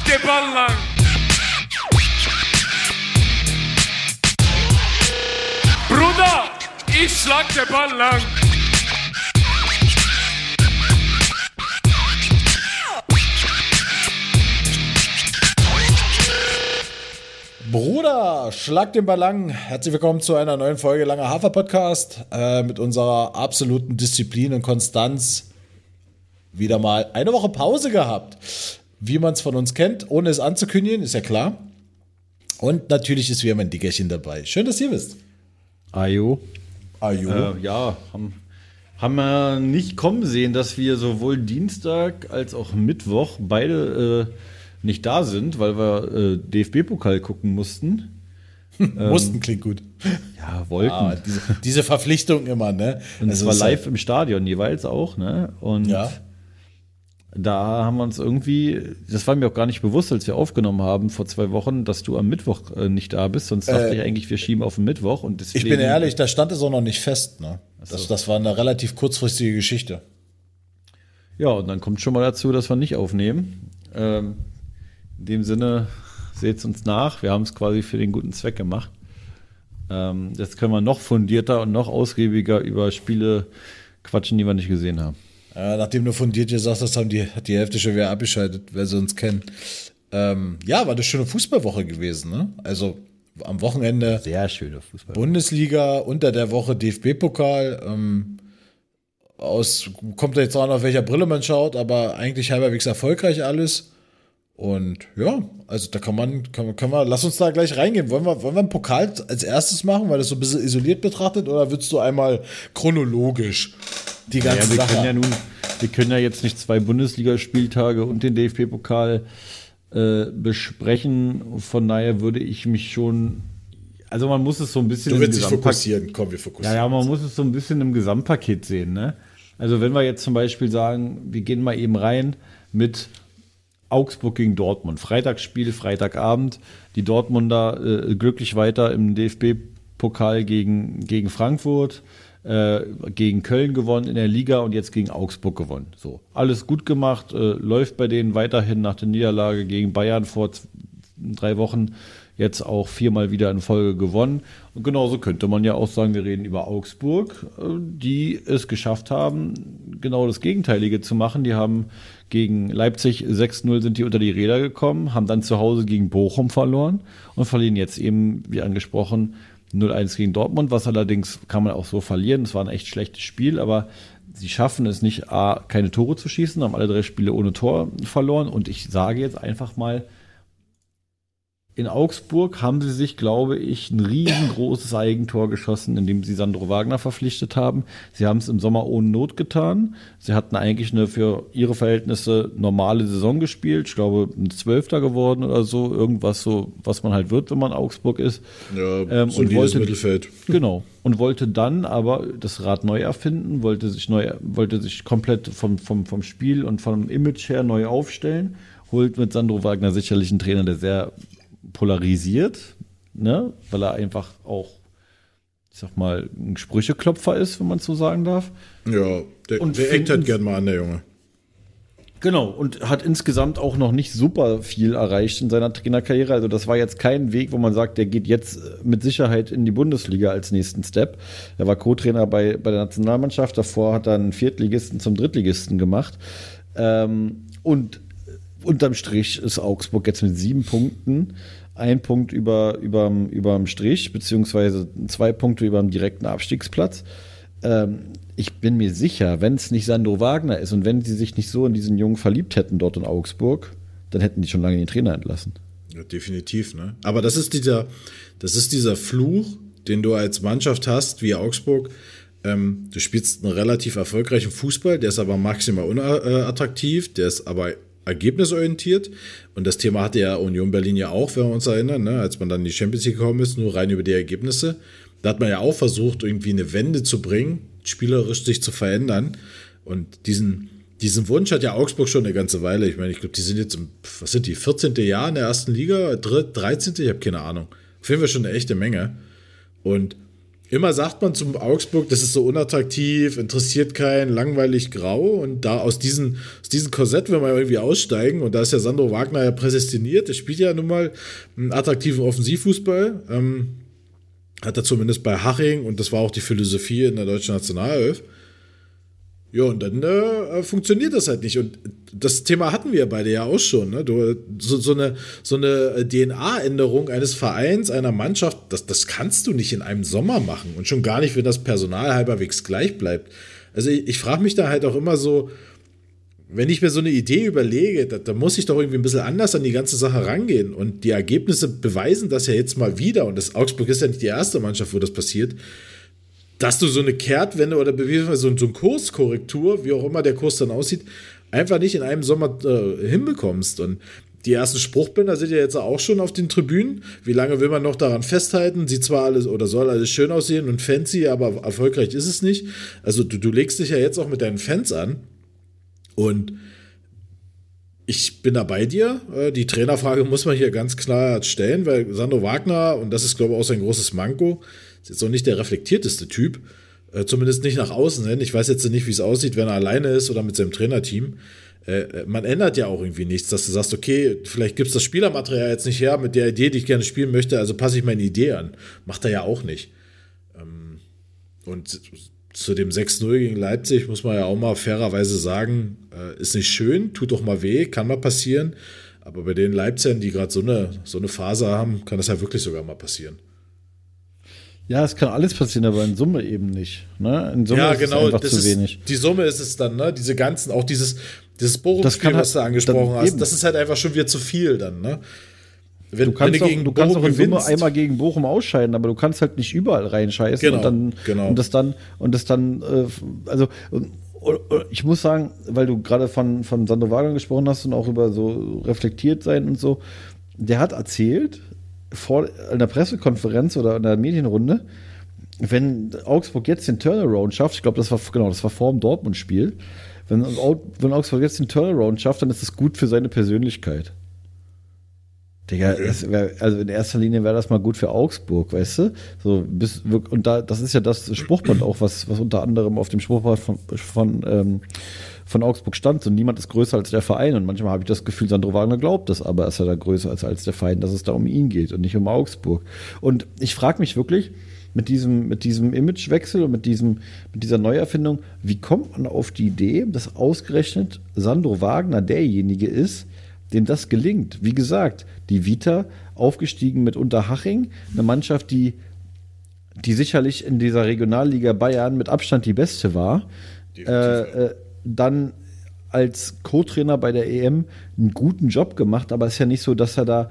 den Ball lang. Bruder, ich schlag den Ball lang. Bruder, schlag den Ball lang. Herzlich willkommen zu einer neuen Folge Langer Hafer Podcast mit unserer absoluten Disziplin und Konstanz. Wieder mal eine Woche Pause gehabt, wie man es von uns kennt, ohne es anzukündigen, ist ja klar. Und natürlich ist wieder mein Dickerchen dabei. Schön, dass ihr wisst. Ajo. Ja, haben wir nicht kommen sehen, dass wir sowohl Dienstag als auch Mittwoch beide nicht da sind, weil wir DFB-Pokal gucken mussten. Mussten klingt gut. Ja, wollten. Ah, diese Verpflichtung immer, ne? Und es Also war ist live im Stadion jeweils auch, ne? Und Ja. da haben wir uns irgendwie, das war mir auch gar nicht bewusst, als wir aufgenommen haben vor 2 Wochen, dass du am Mittwoch nicht da bist. Sonst dachte ich eigentlich, wir schieben auf den Mittwoch. Und deswegen, Ich bin ehrlich, da stand es auch noch nicht fest, ne? Das war eine relativ kurzfristige Geschichte. Ja, und dann kommt schon mal dazu, dass wir nicht aufnehmen. In dem Sinne, seht's uns nach. Wir haben es quasi für den guten Zweck gemacht. Jetzt können wir noch fundierter und noch ausgiebiger über Spiele quatschen, die wir nicht gesehen haben. Nachdem du fundiert gesagt hast, hat die Hälfte schon wieder abgeschaltet, wer sie uns kennen. Ja, war eine schöne Fußballwoche gewesen, ne? Also am Wochenende Sehr schöne Fußball. Bundesliga, unter der Woche DFB-Pokal. Kommt da jetzt auch noch, auf welcher Brille man schaut, aber eigentlich halbwegs erfolgreich alles. Und ja, also da können wir, lass uns da gleich reingehen. Wollen wir einen Pokal als erstes machen, weil das so ein bisschen isoliert betrachtet, oder würdest du einmal chronologisch die ganze Sache? Wir können ja jetzt nicht 2 Bundesligaspieltage und den DFB-Pokal besprechen. Von daher würde ich mich schon, also man muss es so ein bisschen Du willst dich fokussieren, komm, wir fokussieren. Ja, man muss es so ein bisschen im Gesamtpaket sehen, ne? Also wenn wir jetzt zum Beispiel sagen, wir gehen mal eben rein mit Augsburg gegen Dortmund. Freitagsspiel, Freitagabend. Die Dortmunder glücklich weiter im DFB-Pokal gegen Frankfurt, gegen Köln gewonnen in der Liga und jetzt gegen Augsburg gewonnen. So, alles gut gemacht, läuft bei denen weiterhin nach der Niederlage gegen Bayern vor 3 Wochen. Jetzt auch 4-mal wieder in Folge gewonnen. Und genauso könnte man ja auch sagen, wir reden über Augsburg, die es geschafft haben, genau das Gegenteilige zu machen. Die haben gegen Leipzig 6-0 sind die unter die Räder gekommen, haben dann zu Hause gegen Bochum verloren und verlieren jetzt eben, wie angesprochen, 0-1 gegen Dortmund, was allerdings kann man auch so verlieren. Es war ein echt schlechtes Spiel, aber sie schaffen es nicht, keine Tore zu schießen, haben alle 3 Spiele ohne Tor verloren. Und ich sage jetzt einfach mal, in Augsburg haben sie sich, glaube ich, ein riesengroßes Eigentor geschossen, indem sie Sandro Wagner verpflichtet haben. Sie haben es im Sommer ohne Not getan. Sie hatten eigentlich eine für ihre Verhältnisse normale Saison gespielt. Ich glaube, ein 12. geworden oder so. Irgendwas so, was man halt wird, wenn man Augsburg ist. Ja, solides Mittelfeld. Genau. Und wollte dann aber das Rad neu erfinden, wollte sich komplett vom Spiel und vom Image her neu aufstellen. Holt mit Sandro Wagner sicherlich einen Trainer, der sehr polarisiert, ne? Weil er einfach auch, ich sag mal, ein Sprücheklopfer ist, wenn man es so sagen darf. Ja, der eckt halt gern mal an, der Junge. Genau, und hat insgesamt auch noch nicht super viel erreicht in seiner Trainerkarriere. Also das war jetzt kein Weg, wo man sagt, der geht jetzt mit Sicherheit in die Bundesliga als nächsten Step. Er war Co-Trainer bei der Nationalmannschaft, davor hat er einen Viertligisten zum Drittligisten gemacht. Und unterm Strich ist Augsburg jetzt mit 7 Punkten, 1 Punkt überm Strich, beziehungsweise 2 Punkte über dem direkten Abstiegsplatz. Ich bin mir sicher, wenn es nicht Sandro Wagner ist und wenn sie sich nicht so in diesen Jungen verliebt hätten dort in Augsburg, dann hätten die schon lange den Trainer entlassen. Ja, definitiv, ne? Aber das ist dieser Fluch, den du als Mannschaft hast, wie Augsburg. Du spielst einen relativ erfolgreichen Fußball, der ist aber maximal unattraktiv, der ist aber ergebnisorientiert. Und das Thema hatte ja Union Berlin ja auch, wenn wir uns erinnern, ne? Als man dann in die Champions League gekommen ist, nur rein über die Ergebnisse. Da hat man ja auch versucht, irgendwie eine Wende zu bringen, spielerisch sich zu verändern. Und diesen Wunsch hat ja Augsburg schon eine ganze Weile. Ich meine, ich glaube, die sind jetzt im, 14. Jahr in der ersten Liga, 13. Ich habe keine Ahnung. Auf jeden Fall schon eine echte Menge. Und immer sagt man zum Augsburg, das ist so unattraktiv, interessiert keinen, langweilig, grau. Und da aus diesem Korsett will man irgendwie aussteigen. Und da ist ja Sandro Wagner ja prädestiniert. Der spielt ja nun mal einen attraktiven Offensivfußball. Hat er zumindest bei Haching. Und das war auch die Philosophie in der deutschen Nationalelf. Ja, und dann funktioniert das halt nicht. Und das Thema hatten wir beide ja auch schon. Ne? So eine DNA-Änderung eines Vereins, einer Mannschaft, das kannst du nicht in einem Sommer machen. Und schon gar nicht, wenn das Personal halbwegs gleich bleibt. Also ich frage mich da halt auch immer so, wenn ich mir so eine Idee überlege, da muss ich doch irgendwie ein bisschen anders an die ganze Sache rangehen. Und die Ergebnisse beweisen das ja jetzt mal wieder. Und das Augsburg ist ja nicht die erste Mannschaft, wo das passiert. Dass du so eine Kehrtwende oder so eine Kurskorrektur, wie auch immer der Kurs dann aussieht, einfach nicht in einem Sommer hinbekommst. Und die ersten Spruchbänder sind ja jetzt auch schon auf den Tribünen. Wie lange will man noch daran festhalten? Sieht zwar alles oder soll alles schön aussehen und fancy, aber erfolgreich ist es nicht. Also du legst dich ja jetzt auch mit deinen Fans an. Und ich bin da bei dir. Die Trainerfrage muss man hier ganz klar stellen, weil Sandro Wagner, und das ist, glaube ich, auch sein großes Manko, ist jetzt auch nicht der reflektierteste Typ. Zumindest nicht nach außen hin. Ich weiß jetzt nicht, wie es aussieht, wenn er alleine ist oder mit seinem Trainerteam. Man ändert ja auch irgendwie nichts, dass du sagst, okay, vielleicht gibt es das Spielermaterial jetzt nicht her mit der Idee, die ich gerne spielen möchte, also passe ich meine Idee an. Macht er ja auch nicht. Und zu dem 6-0 gegen Leipzig muss man ja auch mal fairerweise sagen, ist nicht schön, tut doch mal weh, kann mal passieren. Aber bei den Leipzigern, die gerade so eine Phase haben, kann das ja wirklich sogar mal passieren. Ja, es kann alles passieren, aber in Summe eben nicht. Ne? In Summe ja, ist genau, es einfach das zu ist, wenig. Die Summe ist es dann, ne? Diese ganzen, auch dieses Bochum-Spiel, was du angesprochen hast, eben. das ist halt einfach schon wieder zu viel dann, ne? Du kannst auch in Summe einmal gegen Bochum ausscheiden, aber du kannst halt nicht überall reinscheißen. Genau. Und das dann, ich muss sagen, weil du gerade von Sandro Wagner gesprochen hast und auch über so reflektiert sein und so, der hat erzählt, vor einer Pressekonferenz oder in einer Medienrunde, wenn Augsburg jetzt den Turnaround schafft, ich glaube, das war vor dem Dortmund-Spiel, wenn Augsburg jetzt den Turnaround schafft, dann ist das gut für seine Persönlichkeit. Digga, also in erster Linie wäre das mal gut für Augsburg, weißt du? Das ist ja das Spruchband auch, was unter anderem auf dem Spruchband von Augsburg stand. So, niemand ist größer als der Verein. Und manchmal habe ich das Gefühl, Sandro Wagner glaubt das, aber ist er da größer als der Verein, dass es da um ihn geht und nicht um Augsburg. Und ich frage mich wirklich, mit diesem Imagewechsel und mit dieser Neuerfindung, wie kommt man auf die Idee, dass ausgerechnet Sandro Wagner derjenige ist, dem das gelingt? Wie gesagt, die Vita aufgestiegen mit Unterhaching, eine Mannschaft, die sicherlich in dieser Regionalliga Bayern mit Abstand die beste war. Dann als Co-Trainer bei der EM einen guten Job gemacht, aber es ist ja nicht so, dass er da,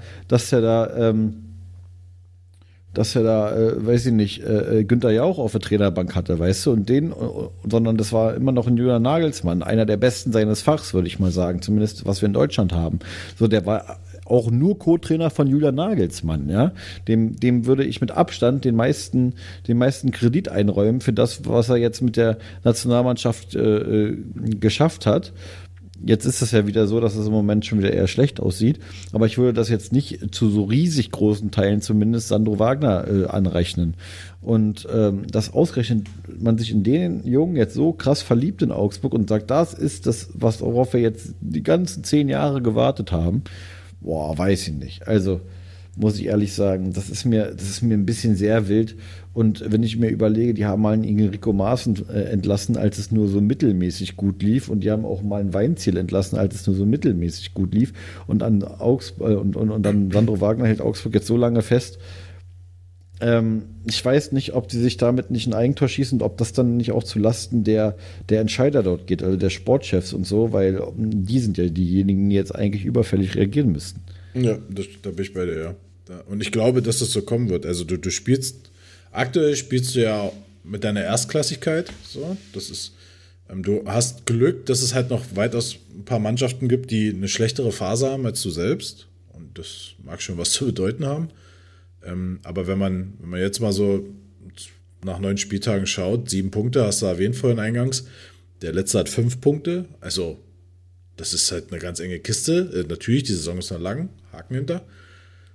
weiß ich nicht, Günther Jauch auf der Trainerbank hatte, weißt du, sondern das war immer noch ein Julian Nagelsmann, einer der Besten seines Fachs, würde ich mal sagen, zumindest was wir in Deutschland haben. So, der war auch nur Co-Trainer von Julian Nagelsmann, ja. Dem würde ich mit Abstand den meisten Kredit einräumen für das, was er jetzt mit der Nationalmannschaft geschafft hat. Jetzt ist es ja wieder so, dass es im Moment schon wieder eher schlecht aussieht. Aber ich würde das jetzt nicht zu so riesig großen Teilen zumindest Sandro Wagner anrechnen. Und dass ausgerechnet man sich in den Jungen jetzt so krass verliebt in Augsburg und sagt, das ist das, worauf wir jetzt die ganzen 10 Jahre gewartet haben. Boah, weiß ich nicht. Also muss ich ehrlich sagen, das ist mir ein bisschen sehr wild. Und wenn ich mir überlege, die haben mal einen Enrico Maaßen entlassen, als es nur so mittelmäßig gut lief, und die haben auch mal einen Weinziel entlassen, als es nur so mittelmäßig gut lief, und an und dann Sandro Wagner hält Augsburg jetzt so lange fest. Ich weiß nicht, ob die sich damit nicht ein Eigentor schießen und ob das dann nicht auch zu Lasten der Entscheider dort geht, also der Sportchefs und so, weil die sind ja diejenigen, die jetzt eigentlich überfällig reagieren müssten. Ja, da bin ich bei dir, ja. Und ich glaube, dass das so kommen wird. Also aktuell spielst du ja mit deiner Erstklassigkeit, so, das ist, du hast Glück, dass es halt noch weitaus ein paar Mannschaften gibt, die eine schlechtere Phase haben als du selbst, und das mag schon was zu bedeuten haben. Aber wenn man jetzt mal so nach 9 Spieltagen schaut, 7 Punkte, hast du erwähnt vorhin eingangs, der letzte hat 5 Punkte, also das ist halt eine ganz enge Kiste. Natürlich, die Saison ist noch lang, Haken hinter.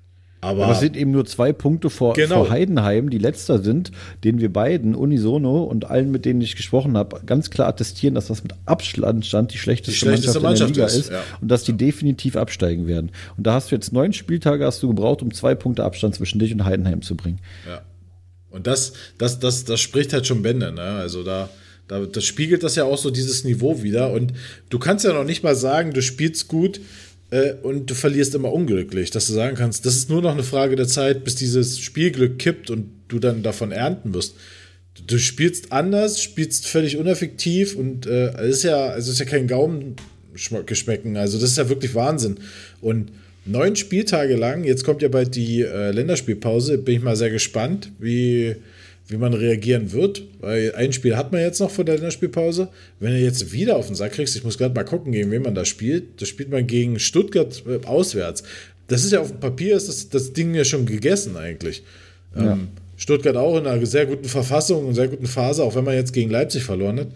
Aber es sind eben nur 2 Punkte vor Heidenheim, die letzter sind, denen wir beiden unisono und allen, mit denen ich gesprochen habe, ganz klar attestieren, dass das mit Abstand die schlechteste Mannschaft in der Liga ist und dass die definitiv absteigen werden. Und da hast du jetzt 9 Spieltage hast du gebraucht, um 2 Punkte Abstand zwischen dich und Heidenheim zu bringen. Ja. Und das spricht halt schon Bände, ne? Also das spiegelt das ja auch so dieses Niveau wieder. Und du kannst ja noch nicht mal sagen, du spielst gut und du verlierst immer unglücklich, dass du sagen kannst, das ist nur noch eine Frage der Zeit, bis dieses Spielglück kippt und du dann davon ernten wirst. Du spielst anders, spielst völlig uneffektiv und es ist ja kein Gaumengeschmecken. Also das ist ja wirklich Wahnsinn. Und 9 Spieltage lang, jetzt kommt ja bald die Länderspielpause, bin ich mal sehr gespannt, wie man reagieren wird, weil ein Spiel hat man jetzt noch vor der Länderspielpause. Wenn du jetzt wieder auf den Sack kriegst, ich muss gerade mal gucken, gegen wen man da spielt. Da spielt man gegen Stuttgart auswärts. Das ist ja auf dem Papier, ist das Ding ja schon gegessen eigentlich. Ja. Stuttgart auch in einer sehr guten Verfassung, und sehr guten Phase, auch wenn man jetzt gegen Leipzig verloren hat.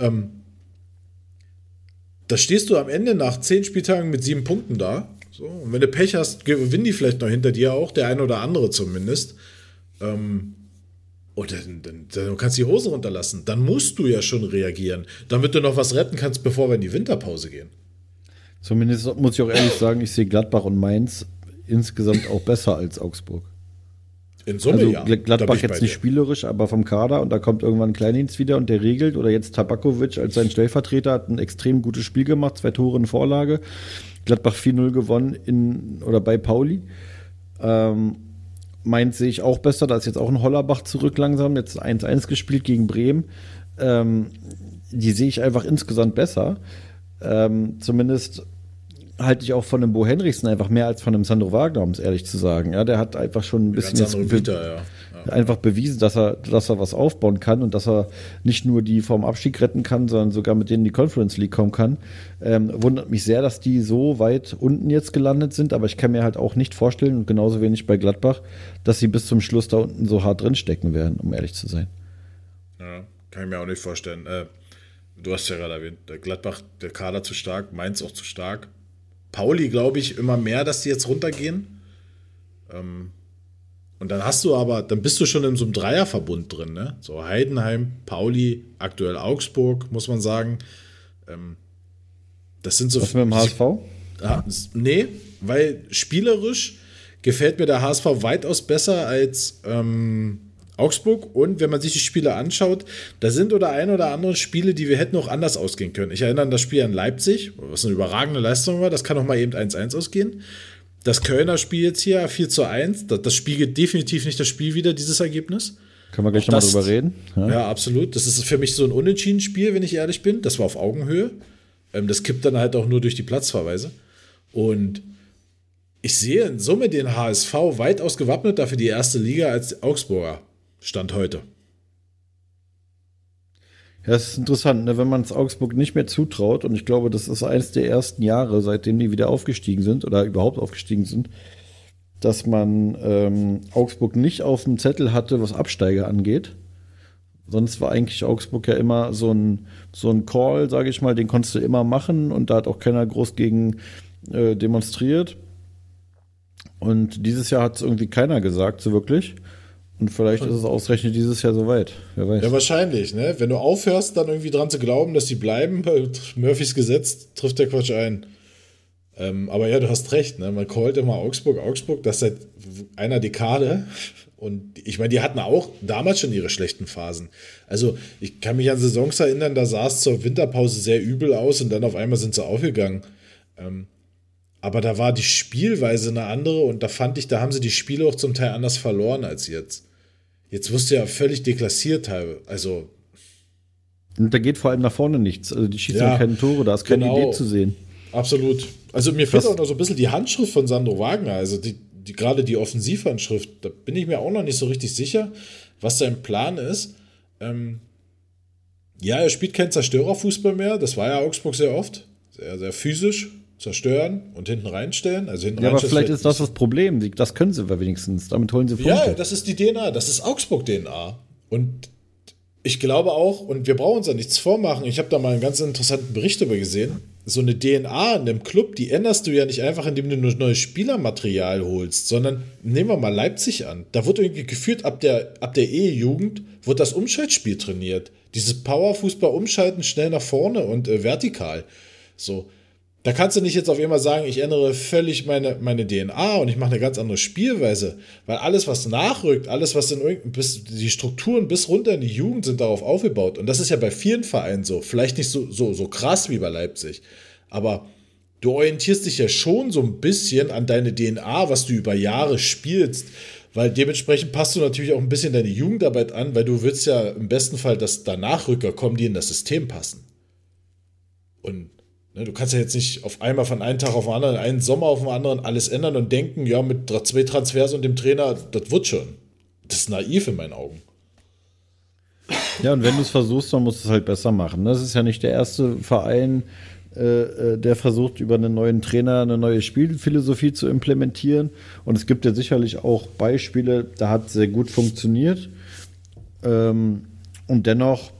Da stehst du am Ende nach 10 Spieltagen mit 7 Punkten da. So, und wenn du Pech hast, gewinnen die vielleicht noch hinter dir auch, der ein oder andere zumindest. Und dann kannst du die Hose runterlassen. Dann musst du ja schon reagieren, damit du noch was retten kannst, bevor wir in die Winterpause gehen. Zumindest muss ich auch ehrlich sagen, ich sehe Gladbach und Mainz insgesamt auch besser als Augsburg. In Summe, also, ja. Gladbach jetzt nicht spielerisch, aber vom Kader. Und da kommt irgendwann Kleindienst wieder und der regelt. Oder jetzt Tabakovic als sein Stellvertreter hat ein extrem gutes Spiel gemacht. 2 Tore in Vorlage. Gladbach 4-0 gewonnen bei Pauli. Mainz sehe ich auch besser, da ist jetzt auch ein Hollerbach zurück langsam, jetzt 1-1 gespielt gegen Bremen. Die sehe ich einfach insgesamt besser. Zumindest halte ich auch von einem Bo Henriksen einfach mehr als von einem Sandro Wagner, um es ehrlich zu sagen. Ja, der hat einfach schon ein bisschen einfach bewiesen, dass er was aufbauen kann und dass er nicht nur die vom Abstieg retten kann, sondern sogar mit denen in die Conference League kommen kann. Wundert mich sehr, dass die so weit unten jetzt gelandet sind, aber ich kann mir halt auch nicht vorstellen, und genauso wenig bei Gladbach, dass sie bis zum Schluss da unten so hart drinstecken werden, um ehrlich zu sein. Ja, kann ich mir auch nicht vorstellen. Du hast ja gerade erwähnt, der Gladbach, der Kader zu stark, Mainz auch zu stark. Pauli, glaube ich, immer mehr, dass die jetzt runtergehen. Und dann bist du schon in so einem Dreierverbund drin, ne? So Heidenheim, Pauli, aktuell Augsburg, muss man sagen. Das sind so. Was mit dem HSV? Nee, weil spielerisch gefällt mir der HSV weitaus besser als Augsburg. Und wenn man sich die Spiele anschaut, da sind ein oder andere Spiele, die wir hätten auch anders ausgehen können. Ich erinnere an das Spiel an Leipzig, was eine überragende Leistung war. Das kann auch mal eben 1-1 ausgehen. Das Kölner Spiel jetzt hier 4-1, das spiegelt definitiv nicht das Spiel wieder, dieses Ergebnis. Können wir gleich nochmal drüber reden? Ja, absolut. Das ist für mich so ein Unentschieden-Spiel, wenn ich ehrlich bin. Das war auf Augenhöhe. Das kippt dann halt auch nur durch die Platzverweise. Und ich sehe in Summe den HSV weitaus gewappneter für die erste Liga als die Augsburger. Stand heute. Ja, das ist interessant, ne? Wenn man es Augsburg nicht mehr zutraut, und ich glaube, das ist eines der ersten Jahre, seitdem die wieder aufgestiegen sind oder überhaupt aufgestiegen sind, dass man Augsburg nicht auf dem Zettel hatte, was Absteiger angeht. Sonst war eigentlich Augsburg ja immer so ein Call, sage ich mal, den konntest du immer machen und da hat auch keiner groß gegen demonstriert. Und dieses Jahr hat es irgendwie keiner gesagt, so wirklich. Und vielleicht ist es ausgerechnet dieses Jahr soweit. Wer weiß. Ja, wahrscheinlich, ne? Wenn du aufhörst, dann irgendwie dran zu glauben, dass die bleiben, bei Murphys Gesetz trifft der Quatsch ein. Aber ja, du hast recht, ne? Man callt immer Augsburg, das seit einer Dekade. Und ich meine, die hatten auch damals schon ihre schlechten Phasen. Also, ich kann mich an Saisons erinnern, da sah es zur Winterpause sehr übel aus und dann auf einmal sind sie aufgegangen. Aber da war die Spielweise eine andere und da fand ich, da haben sie die Spiele auch zum Teil anders verloren als jetzt. Jetzt wirst du ja völlig deklassiert, also. Und da geht vor allem nach vorne nichts. Also die schießen ja keine Tore, da ist keine Idee zu sehen. Absolut. Also mir fehlt auch noch so ein bisschen die Handschrift von Sandro Wagner, also gerade die Offensivhandschrift, da bin ich mir auch noch nicht so richtig sicher, was sein Plan ist. Ja, er spielt keinen Zerstörerfußball mehr, das war ja Augsburg sehr oft, sehr, sehr physisch. Zerstören und hinten reinstellen. Aber vielleicht ist das Problem. Das können sie wenigstens. Damit holen sie Punkte. Ja, das ist die DNA. Das ist Augsburg-DNA. Und ich glaube auch, und wir brauchen uns da nichts vormachen, ich habe da mal einen ganz interessanten Bericht darüber gesehen, so eine DNA in dem Club, die änderst du ja nicht einfach, indem du nur neues Spielermaterial holst, sondern nehmen wir mal Leipzig an. Da wurde irgendwie geführt, ab der E-Jugend wird das Umschaltspiel trainiert. Dieses Powerfußball umschalten, schnell nach vorne und vertikal. So. Da kannst du nicht jetzt auf einmal sagen, ich ändere völlig meine DNA und ich mache eine ganz andere Spielweise, weil alles, was nachrückt, alles, was die Strukturen bis runter in die Jugend sind darauf aufgebaut. Und das ist ja bei vielen Vereinen so. Vielleicht nicht so krass wie bei Leipzig, aber du orientierst dich ja schon so ein bisschen an deine DNA, was du über Jahre spielst, weil dementsprechend passt du natürlich auch ein bisschen deine Jugendarbeit an, weil du willst ja im besten Fall, dass da Nachrücker kommen, die in das System passen. Und du kannst ja jetzt nicht auf einmal von einem Tag auf den anderen, einen Sommer auf den anderen alles ändern und denken, ja, mit 2 Transfers und dem Trainer, das wird schon. Das ist naiv in meinen Augen. Ja, und wenn du es versuchst, dann musst du es halt besser machen. Das ist ja nicht der erste Verein, der versucht, über einen neuen Trainer eine neue Spielphilosophie zu implementieren. Und es gibt ja sicherlich auch Beispiele, da hat es sehr gut funktioniert. Und dennoch,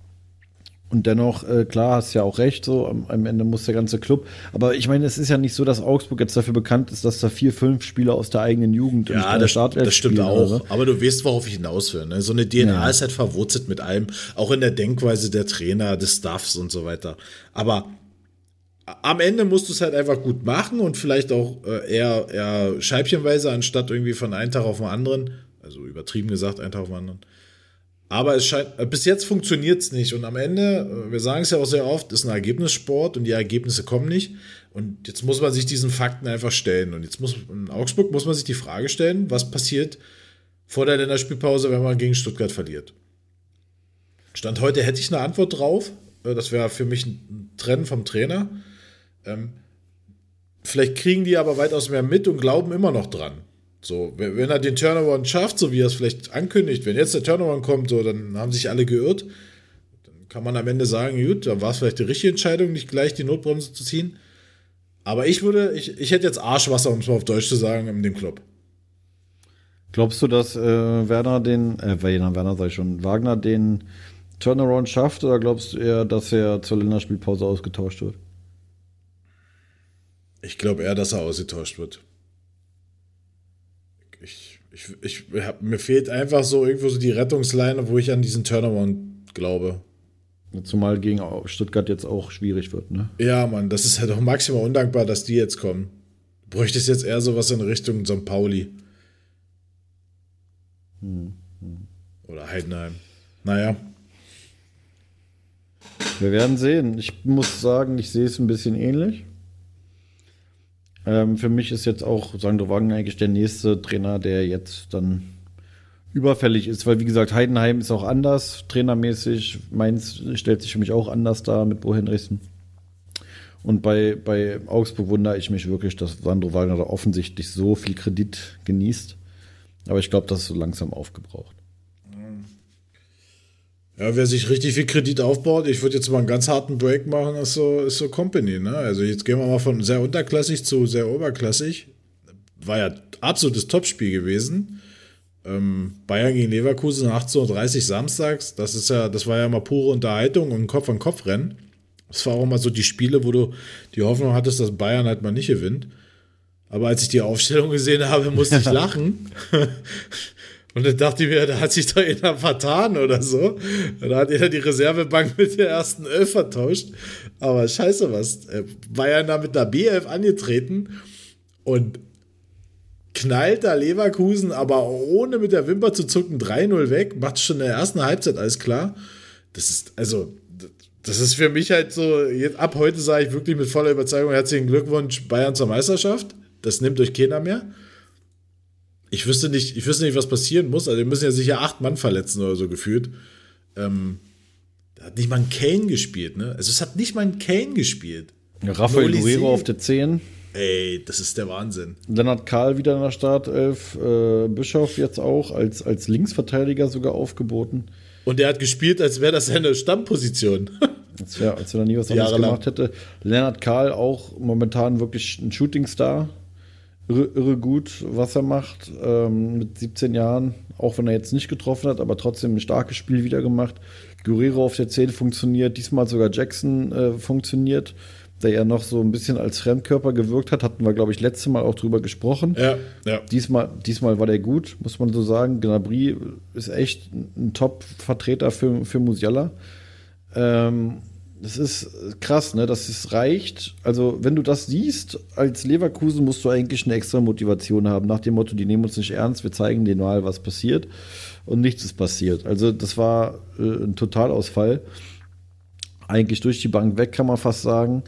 klar, hast ja auch recht, so am Ende muss der ganze Club. Aber ich meine, es ist ja nicht so, dass Augsburg jetzt dafür bekannt ist, dass da 4, 5 Spieler aus der eigenen Jugend ja, das stimmt auch. So. Aber du weißt, worauf ich hinaus will. Ne? So eine DNA ist halt verwurzelt mit allem, auch in der Denkweise der Trainer, des Staffs und so weiter. Aber am Ende musst du es halt einfach gut machen und vielleicht auch eher scheibchenweise, anstatt irgendwie von einem Tag auf den anderen, also übertrieben gesagt, einen Tag auf den anderen. Aber es scheint, bis jetzt funktioniert es nicht. Und am Ende, wir sagen es ja auch sehr oft, ist ein Ergebnissport und die Ergebnisse kommen nicht. Und jetzt muss man sich diesen Fakten einfach stellen. Und in Augsburg muss man sich die Frage stellen, was passiert vor der Länderspielpause, wenn man gegen Stuttgart verliert. Stand heute hätte ich eine Antwort drauf. Das wäre für mich ein Trennen vom Trainer. Vielleicht kriegen die aber weitaus mehr mit und glauben immer noch dran. So, wenn er den Turnaround schafft, so wie er es vielleicht ankündigt, wenn jetzt der Turnaround kommt, so, dann haben sich alle geirrt. Dann kann man am Ende sagen, gut, dann war es vielleicht die richtige Entscheidung, nicht gleich die Notbremse zu ziehen. Aber ich hätte jetzt Arschwasser, um es mal auf Deutsch zu sagen, in dem Club. Glaubst du, dass Wagner den Turnaround schafft, oder glaubst du eher, dass er zur Länderspielpause ausgetauscht wird? Ich glaube eher, dass er ausgetauscht wird. Mir fehlt einfach so irgendwo so die Rettungsleine, wo ich an diesen Turnaround glaube. Zumal gegen Stuttgart jetzt auch schwierig wird, ne? Ja, Mann, das ist halt auch maximal undankbar, dass die jetzt kommen. Du bräuchtest jetzt eher sowas in Richtung St. Pauli. Oder Heidenheim. Naja. Wir werden sehen. Ich muss sagen, ich sehe es ein bisschen ähnlich. Für mich ist jetzt auch Sandro Wagner eigentlich der nächste Trainer, der jetzt dann überfällig ist, weil wie gesagt, Heidenheim ist auch anders, trainermäßig. Mainz stellt sich für mich auch anders dar mit Bo Henrichsen. Und bei Augsburg wundere ich mich wirklich, dass Sandro Wagner da offensichtlich so viel Kredit genießt. Aber ich glaube, das ist so langsam aufgebraucht. Ja, wer sich richtig viel Kredit aufbaut, ich würde jetzt mal einen ganz harten Break machen, ist so Company, ne? Also jetzt gehen wir mal von sehr unterklassig zu sehr oberklassig. War ja absolutes Topspiel gewesen. Bayern gegen Leverkusen 18:30 Uhr samstags. Das war ja mal pure Unterhaltung und Kopf-an-Kopf-Rennen. Das war auch mal so die Spiele, wo du die Hoffnung hattest, dass Bayern halt mal nicht gewinnt. Aber als ich die Aufstellung gesehen habe, musste ich lachen. Und dann dachte ich mir, da hat sich doch einer vertan oder so. Da hat er die Reservebank mit der ersten 11 vertauscht. Aber scheiße was. Bayern da mit der B11 angetreten und knallt da Leverkusen, aber ohne mit der Wimper zu zucken, 3-0 weg. Macht schon in der ersten Halbzeit alles klar. Das ist für mich halt so, ab heute sage ich wirklich mit voller Überzeugung, herzlichen Glückwunsch Bayern zur Meisterschaft. Das nimmt euch keiner mehr. Ich wüsste nicht, was passieren muss. Also wir müssen ja sicher 8 Mann verletzen oder so gefühlt. Da hat nicht mal ein Kane gespielt, ne? Also es hat nicht mal ein Kane gespielt. Rafael Guerrero auf der 10. Ey, das ist der Wahnsinn. Lennart Kahl wieder in der Startelf. Bischof jetzt auch als Linksverteidiger sogar aufgeboten. Und der hat gespielt, als wäre das seine Stamposition. Als wenn er nie was anderes gemacht hätte. Lennart Kahl auch momentan wirklich ein Shootingstar. Irre gut, was er macht, mit 17 Jahren, auch wenn er jetzt nicht getroffen hat, aber trotzdem ein starkes Spiel wieder gemacht. Guerrero auf der 10 funktioniert, diesmal sogar Jackson funktioniert. der ja noch so ein bisschen als Fremdkörper gewirkt hat, hatten wir, glaube ich, letztes Mal auch drüber gesprochen. Ja. Diesmal war der gut, muss man so sagen. Gnabry ist echt ein Top-Vertreter für Musiala. Das ist krass, ne, dass es reicht. Also, wenn du das siehst, als Leverkusen musst du eigentlich eine extra Motivation haben, nach dem Motto, die nehmen uns nicht ernst, wir zeigen denen mal, was passiert. Und nichts ist passiert. Also, das war ein Totalausfall. Eigentlich durch die Bank weg, kann man fast sagen.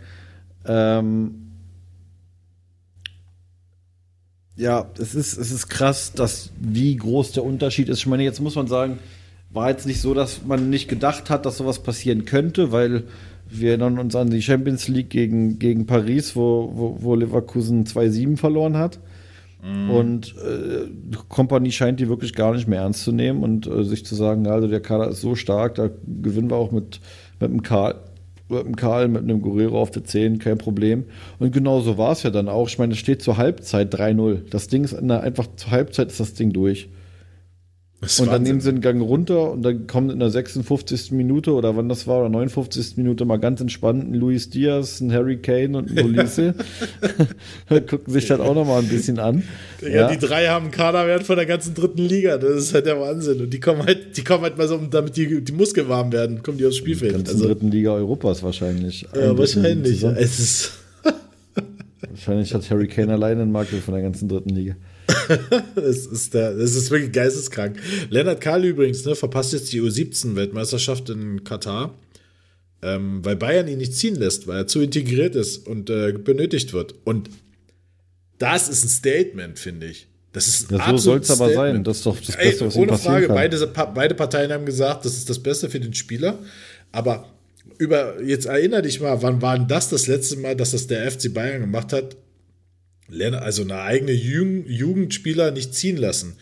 Ja, es ist krass, wie groß der Unterschied ist. Ich meine, jetzt muss man sagen, war jetzt nicht so, dass man nicht gedacht hat, dass sowas passieren könnte, weil wir erinnern uns an die Champions League gegen Paris, wo Leverkusen 2-7 verloren hat. Und Kompanie scheint die wirklich gar nicht mehr ernst zu nehmen und sich zu sagen, also der Kader ist so stark, da gewinnen wir auch mit dem Karl, mit einem Guerrero auf der 10, kein Problem. Und genau so war es ja dann auch. Ich meine, es steht zur Halbzeit 3-0. Das Ding ist einfach zur Halbzeit ist das Ding durch. Und dann nehmen sie den Gang runter und dann kommt in der 56. Minute oder wann das war, oder 59. Minute mal ganz entspannt ein Luis Diaz, ein Harry Kane und ein Olise. Gucken sich das auch nochmal ein bisschen an. Ja, die drei haben einen Kaderwert von der ganzen dritten Liga. Das ist halt der Wahnsinn. Und die kommen halt mal so, damit die Muskeln warm werden, kommen die aufs Spielfeld. Ganzen dritten Liga Europas wahrscheinlich. Ja, wahrscheinlich. Es ist wahrscheinlich hat Harry Kane alleine einen Makel von der ganzen dritten Liga. Das ist wirklich geisteskrank. Lennart Kahl übrigens, ne, verpasst jetzt die U17-Weltmeisterschaft in Katar, weil Bayern ihn nicht ziehen lässt, weil er zu integriert ist und benötigt wird. Und das ist ein Statement, finde ich. Das ist ein so soll es aber sein. Das ist doch das Beste, was ihm passieren kann. Beide Parteien haben gesagt, das ist das Beste für den Spieler. Aber jetzt erinnere dich mal, wann war denn das letzte Mal, dass das der FC Bayern gemacht hat? Also eine eigene Jugendspieler nicht ziehen lassen.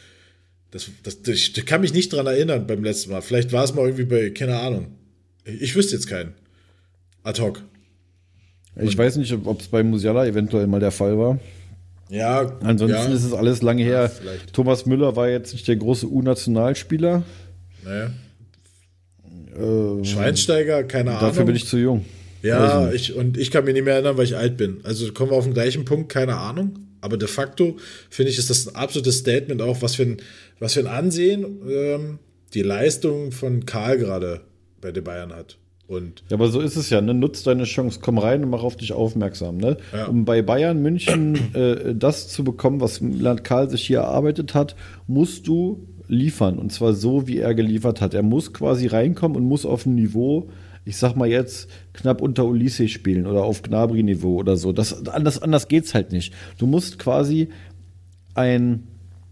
Ich kann mich nicht dran erinnern beim letzten Mal. Vielleicht war es mal irgendwie bei, keine Ahnung. Ich wüsste jetzt keinen. Ad hoc. Ich weiß nicht, ob es bei Musiala eventuell mal der Fall war. Ja. Ansonsten ist es alles lange her. Vielleicht. Thomas Müller war jetzt nicht der große U-Nationalspieler. Naja. Schweinsteiger, keine Ahnung. Dafür bin ich zu jung. Ja, ich kann mich nicht mehr erinnern, weil ich alt bin. Also kommen wir auf den gleichen Punkt, keine Ahnung. Aber de facto, finde ich, ist das ein absolutes Statement auch, was für ein Ansehen die Leistung von Karl gerade bei den Bayern hat. Ja, aber so ist es ja, ne? Nutz deine Chance, komm rein und mach auf dich aufmerksam. Ne? Ja. Um bei Bayern München das zu bekommen, was Lennart Kahl sich hier erarbeitet hat, musst du liefern. Und zwar so, wie er geliefert hat. Er muss quasi reinkommen und muss auf ein Niveau, ich sag mal jetzt, knapp unter Olise spielen oder auf Gnabry-Niveau oder so. Anders geht's halt nicht. Du musst halt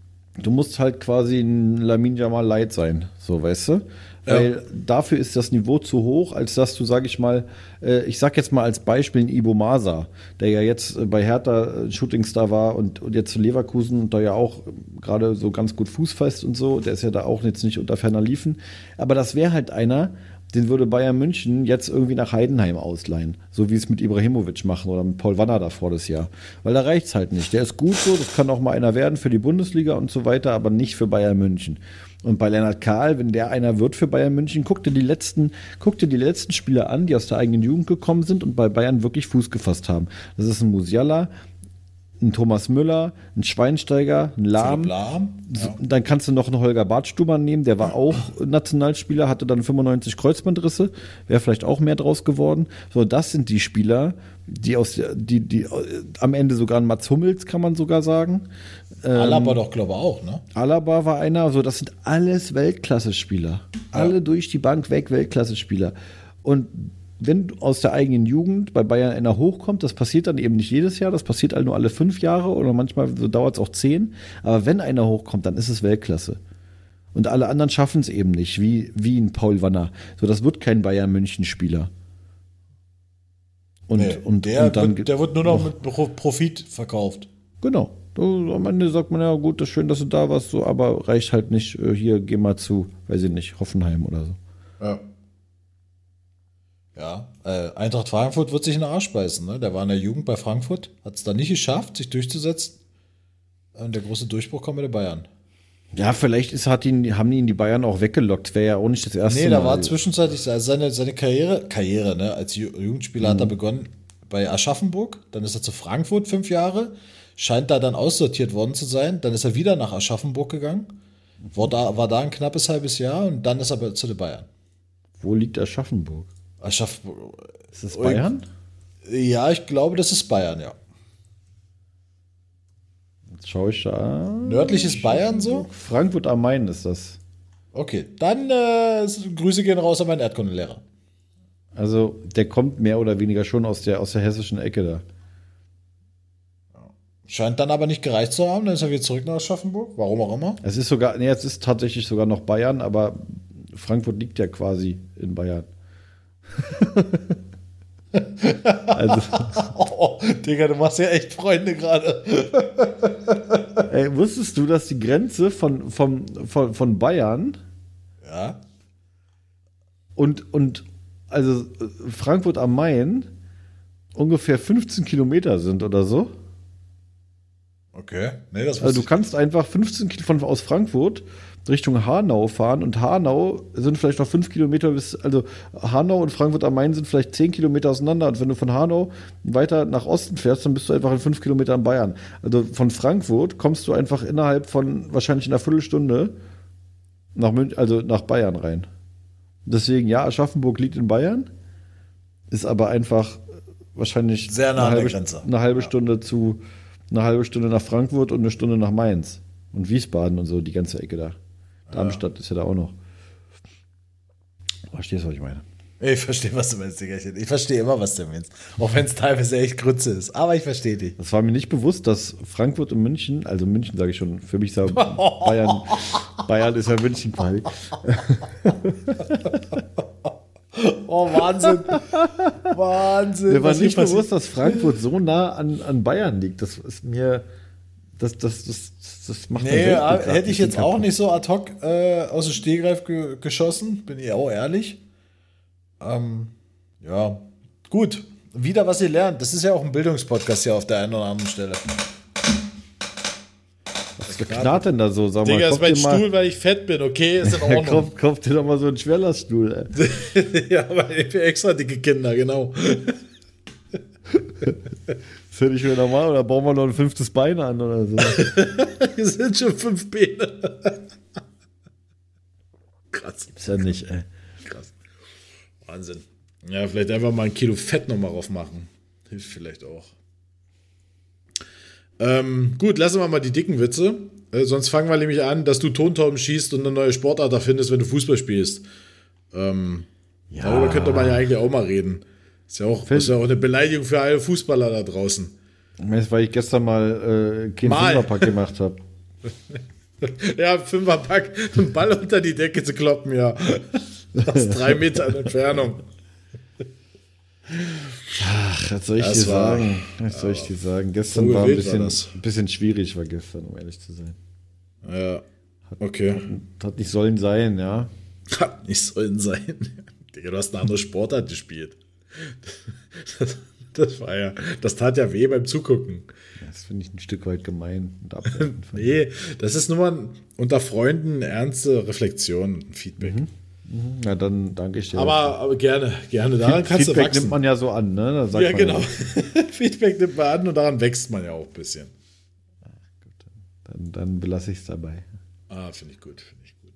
quasi ein Lamine Yamal Light sein, so, weißt du? Weil dafür ist das Niveau zu hoch, als dass du, sag jetzt mal als Beispiel ein Ibo Masa, der ja jetzt bei Hertha Shootingstar war und jetzt zu Leverkusen und da ja auch gerade so ganz gut fußfest und so, der ist ja da auch jetzt nicht unter ferner Liefen. Aber das wäre halt einer, den würde Bayern München jetzt irgendwie nach Heidenheim ausleihen. So wie es mit Ibrahimovic machen oder mit Paul Wanner davor das Jahr. Weil da reicht's halt nicht. Der ist gut so, das kann auch mal einer werden für die Bundesliga und so weiter, aber nicht für Bayern München. Und bei Lennart Kahl, wenn der einer wird für Bayern München, guck dir die letzten Spieler an, die aus der eigenen Jugend gekommen sind und bei Bayern wirklich Fuß gefasst haben. Das ist ein Musiala, ein Thomas Müller, ein Schweinsteiger, ein Lahm. Ja. Dann kannst du noch einen Holger Badstuber nehmen, der war auch Nationalspieler, hatte dann 95 Kreuzbandrisse, wäre vielleicht auch mehr draus geworden. So, das sind die Spieler, die am Ende sogar ein Mats Hummels, kann man sogar sagen. Alaba doch, glaube ich, auch, ne? Alaba war einer, so, das sind alles Weltklasse-Spieler. Alle durch die Bank weg Weltklasse-Spieler. Und wenn aus der eigenen Jugend bei Bayern einer hochkommt, das passiert dann eben nicht jedes Jahr, das passiert halt nur alle 5 Jahre oder manchmal so dauert es auch 10. Aber wenn einer hochkommt, dann ist es Weltklasse. Und alle anderen schaffen es eben nicht, wie ein Paul Wanner. So, das wird kein Bayern-München-Spieler. Der wird nur noch mit Profit verkauft. Genau. Am Ende sagt man, ja gut, das ist schön, dass du da warst, so, aber reicht halt nicht, hier, geh mal zu, weiß ich nicht, Hoffenheim oder so. Ja, Eintracht Frankfurt wird sich in den Arsch beißen, ne? Der war in der Jugend bei Frankfurt, hat es da nicht geschafft, sich durchzusetzen. Und der große Durchbruch kommt mit den Bayern. Ja, vielleicht haben ihn die Bayern auch weggelockt, wäre ja auch nicht das erste Mal. Nee, da war zwischenzeitlich seine Karriere, ne, als Jugendspieler hat er begonnen bei Aschaffenburg, dann ist er zu Frankfurt 5 Jahre, scheint da dann aussortiert worden zu sein, dann ist er wieder nach Aschaffenburg gegangen, war da ein knappes halbes Jahr und dann ist er zu den Bayern. Wo liegt Aschaffenburg? Aschaffenburg. Ist das Bayern? Ja, ich glaube, das ist Bayern, ja. Jetzt schaue ich da. Nördliches Bayern so? Frankfurt am Main ist das. Okay, dann Grüße gehen raus an meinen Erdkundelehrer. Also der kommt mehr oder weniger schon aus der hessischen Ecke da. Scheint dann aber nicht gereicht zu haben, dann ist er wieder zurück nach Aschaffenburg, warum auch immer. Es ist tatsächlich sogar noch Bayern, aber Frankfurt liegt ja quasi in Bayern. Also, Digga, du machst ja echt Freunde gerade. ey, wusstest du, dass die Grenze von Bayern Ja. und also Frankfurt am Main ungefähr 15 Kilometer sind oder so? Okay. Nee, das Also du kannst einfach 15 Kilometer aus Frankfurt Richtung Hanau fahren und Hanau sind vielleicht noch 5 Kilometer also Hanau und Frankfurt am Main sind vielleicht 10 Kilometer auseinander und wenn du von Hanau weiter nach Osten fährst, dann bist du einfach in 5 Kilometern in Bayern. Also von Frankfurt kommst du einfach innerhalb von wahrscheinlich einer Viertelstunde nach Bayern rein. Deswegen, ja, Aschaffenburg liegt in Bayern, ist aber einfach wahrscheinlich sehr nah an der Grenze. Eine halbe Stunde nach Frankfurt und eine Stunde nach Mainz und Wiesbaden und so, die ganze Ecke da. Darmstadt ist ja da auch noch. Verstehst du, was ich meine? Ich verstehe, was du meinst, Digga. Ich verstehe immer, was du meinst. Auch wenn es teilweise echt Grütze ist. Aber ich verstehe dich. Das war mir nicht bewusst, dass Frankfurt und München, also München sage ich schon, für mich sagen Bayern ist ja München quasi. Oh, Wahnsinn. Wahnsinn. Mir war nicht bewusst, dass Frankfurt so nah an Bayern liegt. Das ist mir. Das macht mir hätte ich jetzt auch nicht so ad hoc aus dem Stehgreif geschossen. Bin ich auch ehrlich. Ja, gut. Wieder was ihr lernt. Das ist ja auch ein Bildungspodcast hier auf der einen oder anderen Stelle. Was knarrt denn da so? Sag mal, Digga, ist mein Stuhl, weil ich fett bin, okay? Ist in Ordnung. Kauf dir doch mal so einen Schwerlaststuhl, ey. Ja, aber für extra dicke Kinder, genau. Ist ja nicht mehr normal, oder bauen wir noch ein 5. Bein an oder so? Hier sind schon 5 Beine. Krass. Gibt's ja nicht, ey. Krass. Wahnsinn. Ja, vielleicht einfach mal 1 Kilo Fett nochmal drauf machen. Hilft vielleicht auch. Gut, lassen wir mal die dicken Witze. Sonst fangen wir nämlich an, dass du Tontauben schießt und eine neue Sportart erfindest, wenn du Fußball spielst. Darüber könnte man ja eigentlich auch mal reden. Ist ja auch eine Beleidigung für alle Fußballer da draußen. Weil ich gestern mal keinen Fünferpack gemacht habe. Ja, 5er-Pack, einen Ball unter die Decke zu kloppen, ja. Aus 3 Metern Entfernung. Ach, was soll ich dir sagen? Gestern war ein bisschen schwierig, war gestern, um ehrlich zu sein. Ja, okay. Hat nicht sollen sein, ja. Hat nicht sollen sein. Digga, du hast eine andere Sportart gespielt. Das tat ja weh beim Zugucken. Das finde ich ein Stück weit gemein. Und nee, das ist nur mal unter Freunden eine ernste Reflexion, ein Feedback. Na, dann danke ich dir. Aber gerne. Daran kannst du wachsen. Feedback nimmt man ja so an, ne? Ja, genau. Feedback nimmt man an und daran wächst man ja auch ein bisschen. Dann belasse ich es dabei. Finde ich gut.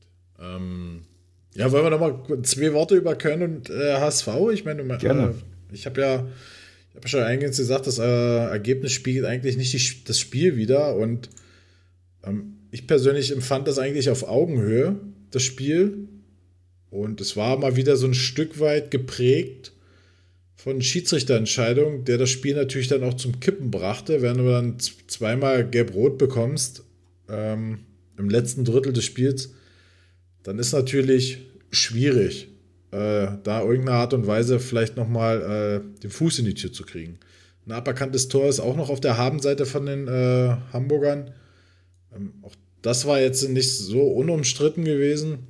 Ja, wollen wir noch mal 2 Worte über Köln und HSV? Ich meine, ich habe ja schon eingangs gesagt, das Ergebnis spiegelt eigentlich nicht das Spiel wider. Und ich persönlich empfand das eigentlich auf Augenhöhe, das Spiel. Und es war mal wieder so ein Stück weit geprägt von Schiedsrichterentscheidungen, der das Spiel natürlich dann auch zum Kippen brachte, während du dann 2-mal gelb-rot bekommst im letzten Drittel des Spiels. Dann ist natürlich schwierig, da irgendeine Art und Weise vielleicht nochmal den Fuß in die Tür zu kriegen. Ein aberkanntes Tor ist auch noch auf der Habenseite von den Hamburgern. Auch das war jetzt nicht so unumstritten gewesen.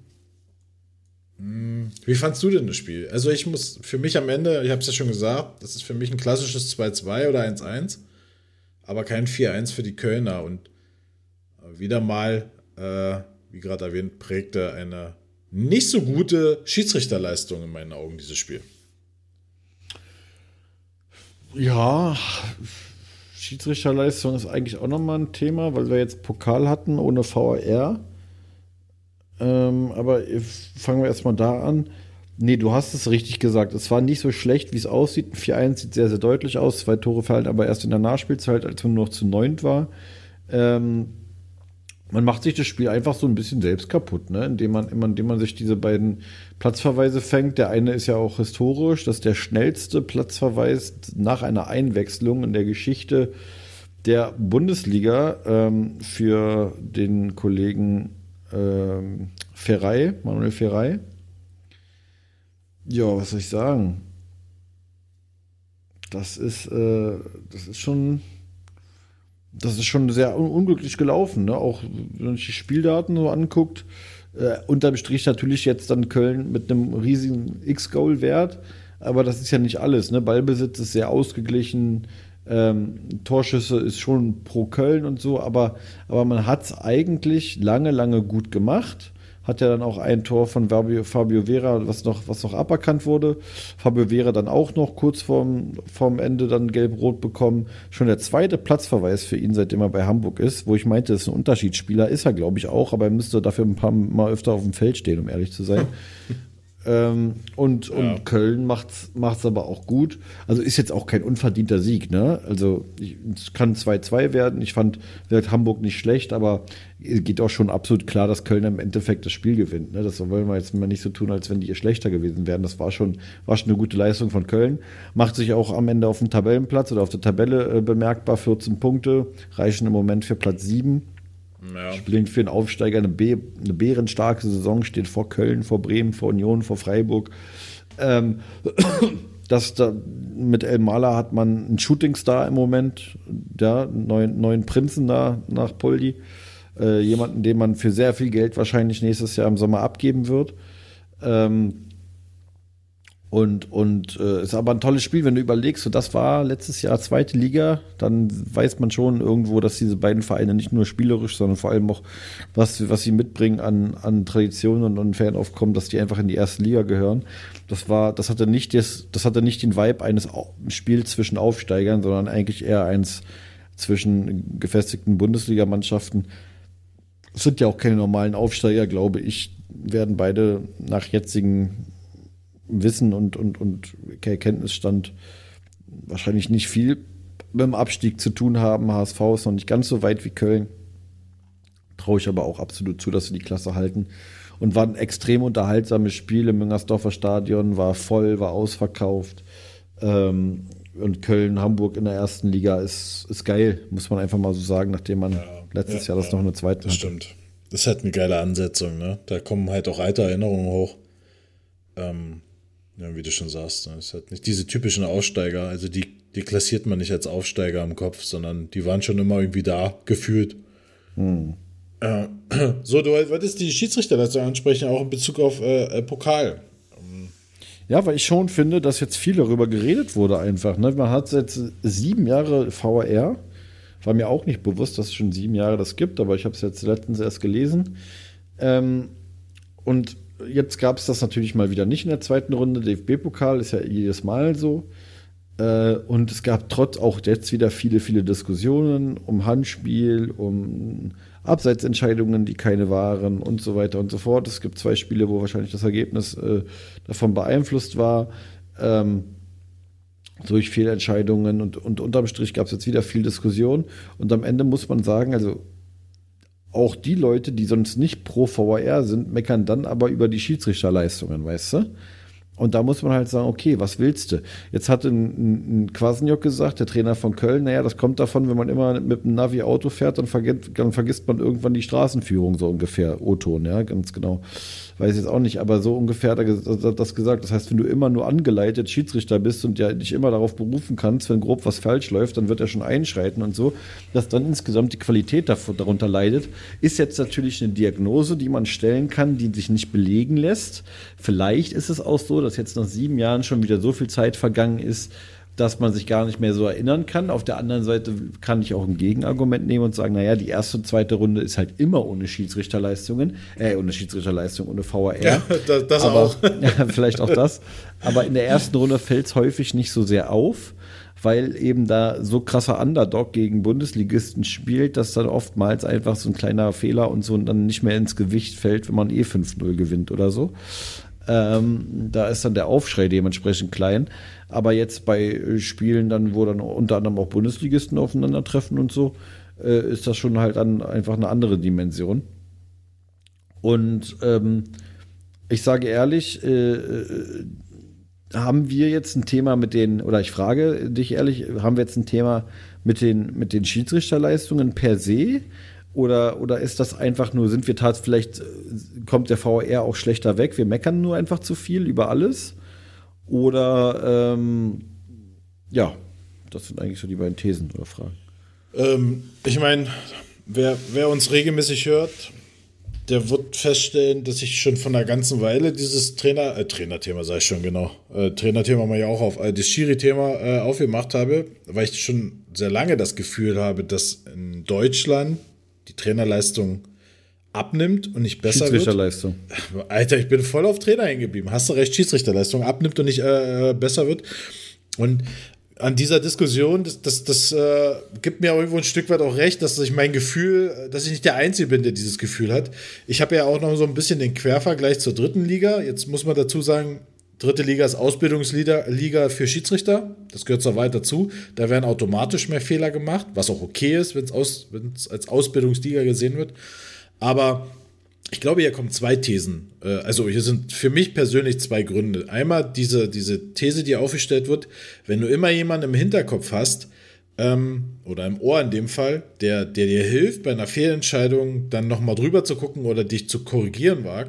Wie fandst du denn das Spiel? Also für mich am Ende, ich habe es ja schon gesagt, das ist für mich ein klassisches 2-2 oder 1-1, aber kein 4-1 für die Kölner. Und wieder mal, wie gerade erwähnt, prägte eine nicht so gute Schiedsrichterleistung in meinen Augen dieses Spiel. Ja, Schiedsrichterleistung ist eigentlich auch nochmal ein Thema, weil wir jetzt Pokal hatten ohne VAR. Aber fangen wir erstmal da an. Nee, du hast es richtig gesagt. Es war nicht so schlecht, wie es aussieht. Ein 4-1 sieht sehr, sehr deutlich aus. 2 Tore fallen aber erst in der Nachspielzeit, als man nur noch zu 9 war. Man macht sich das Spiel einfach so ein bisschen selbst kaputt, ne? indem man sich diese beiden Platzverweise fängt. Der eine ist ja auch historisch, das ist der schnellste Platzverweis nach einer Einwechslung in der Geschichte der Bundesliga für den Kollegen Manuel Ferrei. Ja, was soll ich sagen? Das ist schon sehr unglücklich gelaufen, ne? Auch wenn man sich die Spieldaten so anguckt. Unterm Strich natürlich jetzt dann Köln mit einem riesigen X-Goal-Wert, aber das ist ja nicht alles, ne? Ballbesitz ist sehr ausgeglichen, Torschüsse ist schon pro Köln und so, aber man hat es eigentlich lange gut gemacht. Hat ja dann auch ein Tor von Fabio Vera, was noch aberkannt wurde. Fabio Vera dann auch noch kurz vorm Ende dann gelb-rot bekommen. Schon der zweite Platzverweis für ihn, seitdem er bei Hamburg ist, wo ich meinte, das ist ein Unterschiedsspieler, ist er glaube ich auch, aber er müsste dafür ein paar Mal öfter auf dem Feld stehen, um ehrlich zu sein. Und Köln macht's aber auch gut. Also ist jetzt auch kein unverdienter Sieg, ne? Also es kann 2-2 werden. Ich fand Hamburg nicht schlecht, aber geht auch schon absolut klar, dass Köln im Endeffekt das Spiel gewinnt. Ne? Das wollen wir jetzt mal nicht so tun, als wenn die schlechter gewesen wären. Das war schon eine gute Leistung von Köln. Macht sich auch am Ende auf dem Tabellenplatz oder auf der Tabelle bemerkbar. 14 Punkte reichen im Moment für Platz 7. Ja. Spielen für einen Aufsteiger eine bärenstarke Saison, steht vor Köln, vor Bremen, vor Union, vor Freiburg. Mit El Mala hat man einen Shootingstar im Moment, ja, neuen Prinzen da nach Poldi. Jemanden, den man für sehr viel Geld wahrscheinlich nächstes Jahr im Sommer abgeben wird. Ist aber ein tolles Spiel, wenn du überlegst, so das war letztes Jahr 2. Liga, dann weiß man schon irgendwo, dass diese beiden Vereine nicht nur spielerisch, sondern vor allem auch, was sie mitbringen an Traditionen und Fanaufkommen, dass die einfach in die 1. Liga gehören. Das hatte nicht den Vibe eines Spiels zwischen Aufsteigern, sondern eigentlich eher eins zwischen gefestigten Bundesligamannschaften. Es sind ja auch keine normalen Aufsteiger, glaube ich, werden beide nach jetzigen Wissen und Kenntnisstand wahrscheinlich nicht viel mit dem Abstieg zu tun haben. HSV ist noch nicht ganz so weit wie Köln. Traue ich aber auch absolut zu, dass sie die Klasse halten. Und war ein extrem unterhaltsames Spiel im Müngersdorfer Stadion, war voll, war ausverkauft. Und Köln, Hamburg in der 1. Liga ist geil, muss man einfach mal so sagen, nachdem man letztes Jahr das noch in der 2. Das hatte. Stimmt. Das ist halt eine geile Ansetzung, ne? Da kommen halt auch alte Erinnerungen hoch. Ja, wie du schon sagst, ne? Es hat nicht diese typischen Aussteiger, also die klassiert man nicht als Aufsteiger im Kopf, sondern die waren schon immer irgendwie da, gefühlt. So, du wolltest die Schiedsrichterleistung ansprechen, auch in Bezug auf Pokal. Ja, weil ich schon finde, dass jetzt viel darüber geredet wurde einfach. Ne? Man hat jetzt 7 Jahre VAR, war mir auch nicht bewusst, dass es schon 7 Jahre das gibt, aber ich habe es jetzt letztens erst gelesen. Und jetzt gab es das natürlich mal wieder nicht in der 2. Runde. DFB-Pokal ist ja jedes Mal so. Und es gab trotz auch jetzt wieder viele Diskussionen um Handspiel, um Abseitsentscheidungen, die keine waren und so weiter und so fort. Es gibt 2 Spiele, wo wahrscheinlich das Ergebnis davon beeinflusst war. Durch Fehlentscheidungen und unterm Strich gab es jetzt wieder viel Diskussion. Und am Ende muss man sagen, also auch die Leute, die sonst nicht pro VAR sind, meckern dann aber über die Schiedsrichterleistungen, weißt du? Und da muss man halt sagen, okay, was willst du? Jetzt hat ein Kwasniok gesagt, der Trainer von Köln, naja, das kommt davon, wenn man immer mit dem Navi Auto fährt, dann vergisst man irgendwann die Straßenführung, so ungefähr. O-Ton, ja, ganz genau. Weiß ich jetzt auch nicht, aber so ungefähr hat er das gesagt. Das heißt, wenn du immer nur angeleitet Schiedsrichter bist und ja dich immer darauf berufen kannst, wenn grob was falsch läuft, dann wird er schon einschreiten und so, dass dann insgesamt die Qualität darunter leidet, ist jetzt natürlich eine Diagnose, die man stellen kann, die sich nicht belegen lässt. Vielleicht ist es auch so, dass jetzt nach 7 Jahren schon wieder so viel Zeit vergangen ist, dass man sich gar nicht mehr so erinnern kann. Auf der anderen Seite kann ich auch ein Gegenargument nehmen und sagen, naja, die 1. und 2. Runde ist halt immer ohne Schiedsrichterleistung, ohne VAR. Ja, das aber, auch. Ja, vielleicht auch das. Aber in der 1. Runde fällt es häufig nicht so sehr auf. weil eben da so krasser Underdog gegen Bundesligisten spielt, dass dann oftmals einfach so ein kleiner Fehler und so dann nicht mehr ins Gewicht fällt, wenn man 5-0 gewinnt oder so. Da ist dann der Aufschrei dementsprechend klein. Aber jetzt bei Spielen dann, wo dann unter anderem auch Bundesligisten aufeinandertreffen und so, ist das schon halt dann einfach eine andere Dimension. Und ich sage ehrlich, haben wir jetzt ein Thema oder ich frage dich ehrlich, haben wir jetzt ein Thema mit den Schiedsrichterleistungen per se? Oder ist das einfach nur, vielleicht kommt der VAR auch schlechter weg, wir meckern nur einfach zu viel über alles? Oder, das sind eigentlich so die beiden Thesen oder Fragen. Ich meine, wer uns regelmäßig hört, der wird feststellen, dass ich schon von einer ganzen Weile dieses Trainerthema, sage ich schon genau, Trainerthema mal ja auch das Schiri-Thema aufgemacht habe, weil ich schon sehr lange das Gefühl habe, dass in Deutschland die Trainerleistung abnimmt und nicht besser wird. Schiedsrichterleistung. Alter, ich bin voll auf Trainer hängen geblieben. Hast du recht, Schiedsrichterleistung abnimmt und nicht besser wird. Und an dieser Diskussion, das gibt mir irgendwo ein Stück weit auch recht, dass ich mein Gefühl, dass ich nicht der Einzige bin, der dieses Gefühl hat. Ich habe ja auch noch so ein bisschen den Quervergleich zur dritten Liga. Jetzt muss man dazu sagen, dritte Liga ist Ausbildungsliga für Schiedsrichter. Das gehört so weit dazu. Da werden automatisch mehr Fehler gemacht, was auch okay ist, wenn es als Ausbildungsliga gesehen wird. Aber ich glaube, hier kommen zwei Thesen. Also hier sind für mich persönlich zwei Gründe. Einmal diese These, die aufgestellt wird, wenn du immer jemanden im Hinterkopf hast, oder im Ohr in dem Fall, der dir hilft, bei einer Fehlentscheidung dann nochmal drüber zu gucken oder dich zu korrigieren wagt,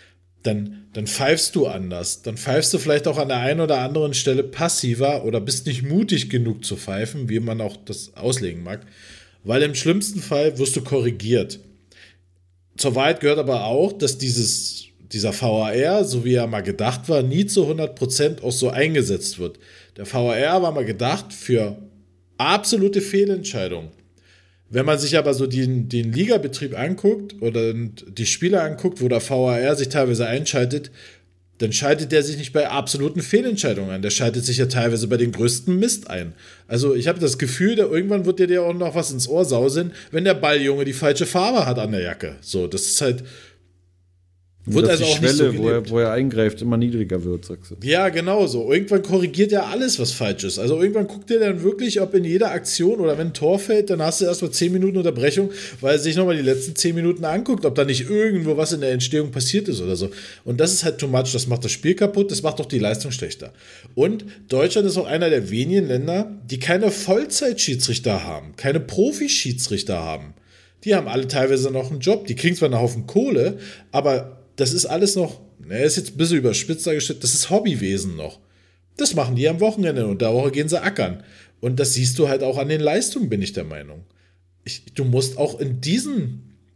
dann pfeifst du anders. Dann pfeifst du vielleicht auch an der einen oder anderen Stelle passiver oder bist nicht mutig genug zu pfeifen, wie man auch das auslegen mag, weil im schlimmsten Fall wirst du korrigiert. Zur Wahrheit gehört aber auch, dass dieser VAR, so wie er mal gedacht war, nie zu 100% auch so eingesetzt wird. Der VAR war mal gedacht für absolute Fehlentscheidungen. Wenn man sich aber so den Ligabetrieb anguckt oder die Spiele anguckt, wo der VAR sich teilweise einschaltet, dann schaltet der sich nicht bei absoluten Fehlentscheidungen ein. Der schaltet sich ja teilweise bei den größten Mist ein. Also ich habe das Gefühl, irgendwann wird dir auch noch was ins Ohr sausen, wenn der Balljunge die falsche Farbe hat an der Jacke. So, das ist halt... Wird also die auch Schwelle, nicht so wo er eingreift, immer niedriger wird, sagst du. Ja, genau so. Irgendwann korrigiert er alles, was falsch ist. Also irgendwann guckt er dann wirklich, ob in jeder Aktion oder wenn ein Tor fällt, dann hast du erstmal 10 Minuten Unterbrechung, weil er sich nochmal die letzten 10 Minuten anguckt, ob da nicht irgendwo was in der Entstehung passiert ist oder so. Und das ist halt too much. Das macht das Spiel kaputt, das macht auch die Leistung schlechter. Und Deutschland ist auch einer der wenigen Länder, die keine Vollzeitschiedsrichter haben, keine Profi-Schiedsrichter haben. Die haben alle teilweise noch einen Job. Die kriegen zwar einen Haufen Kohle, aber das ist alles noch, ist jetzt ein bisschen überspitzt dargestellt, das ist Hobbywesen noch. Das machen die am Wochenende und der Woche gehen sie ackern. Und das siehst du halt auch an den Leistungen, bin ich der Meinung. Du musst auch in diese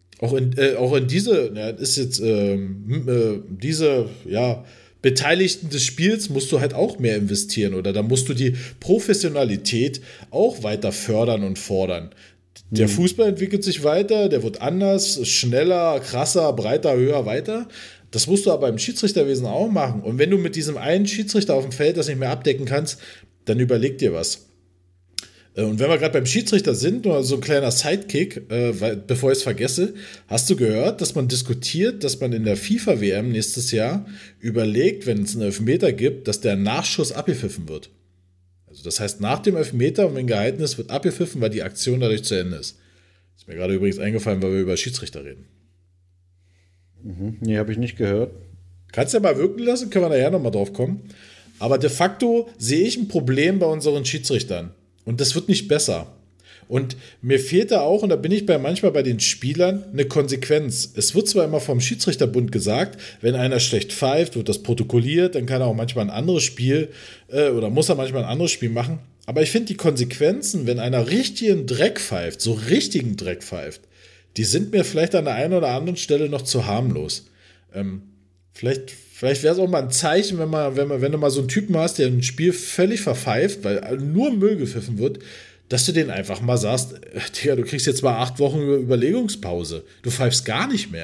Beteiligten des Spiels musst du halt auch mehr investieren oder da musst du die Professionalität auch weiter fördern und fordern. Der Fußball entwickelt sich weiter, der wird anders, schneller, krasser, breiter, höher, weiter. Das musst du aber im Schiedsrichterwesen auch machen. Und wenn du mit diesem einen Schiedsrichter auf dem Feld das nicht mehr abdecken kannst, dann überleg dir was. Und wenn wir gerade beim Schiedsrichter sind, nur so ein kleiner Sidekick, bevor ich es vergesse, hast du gehört, dass man diskutiert, dass man in der FIFA-WM nächstes Jahr überlegt, wenn es einen Elfmeter gibt, dass der Nachschuss abgepfiffen wird. Also das heißt, nach dem Elfmeter, und wenn gehalten ist, wird abgepfiffen, weil die Aktion dadurch zu Ende ist. Ist mir gerade übrigens eingefallen, weil wir über Schiedsrichter reden. Nee, habe ich nicht gehört. Kannst du ja mal wirken lassen, können wir nachher nochmal drauf kommen. Aber de facto sehe ich ein Problem bei unseren Schiedsrichtern. Und das wird nicht besser. Und mir fehlt da auch, und da bin ich manchmal bei den Spielern, eine Konsequenz. Es wird zwar immer vom Schiedsrichterbund gesagt, wenn einer schlecht pfeift, wird das protokolliert, dann kann er auch manchmal ein anderes Spiel oder muss er manchmal ein anderes Spiel machen. Aber ich finde die Konsequenzen, wenn einer richtigen Dreck pfeift, so richtigen Dreck pfeift, die sind mir vielleicht an der einen oder anderen Stelle noch zu harmlos. Vielleicht wäre es auch mal ein Zeichen, wenn du mal so einen Typen hast, der ein Spiel völlig verpfeift, weil nur Müll gepfiffen wird, dass du denen einfach mal sagst, Digga, du kriegst jetzt mal 8 Wochen Überlegungspause. Du pfeifst gar nicht mehr.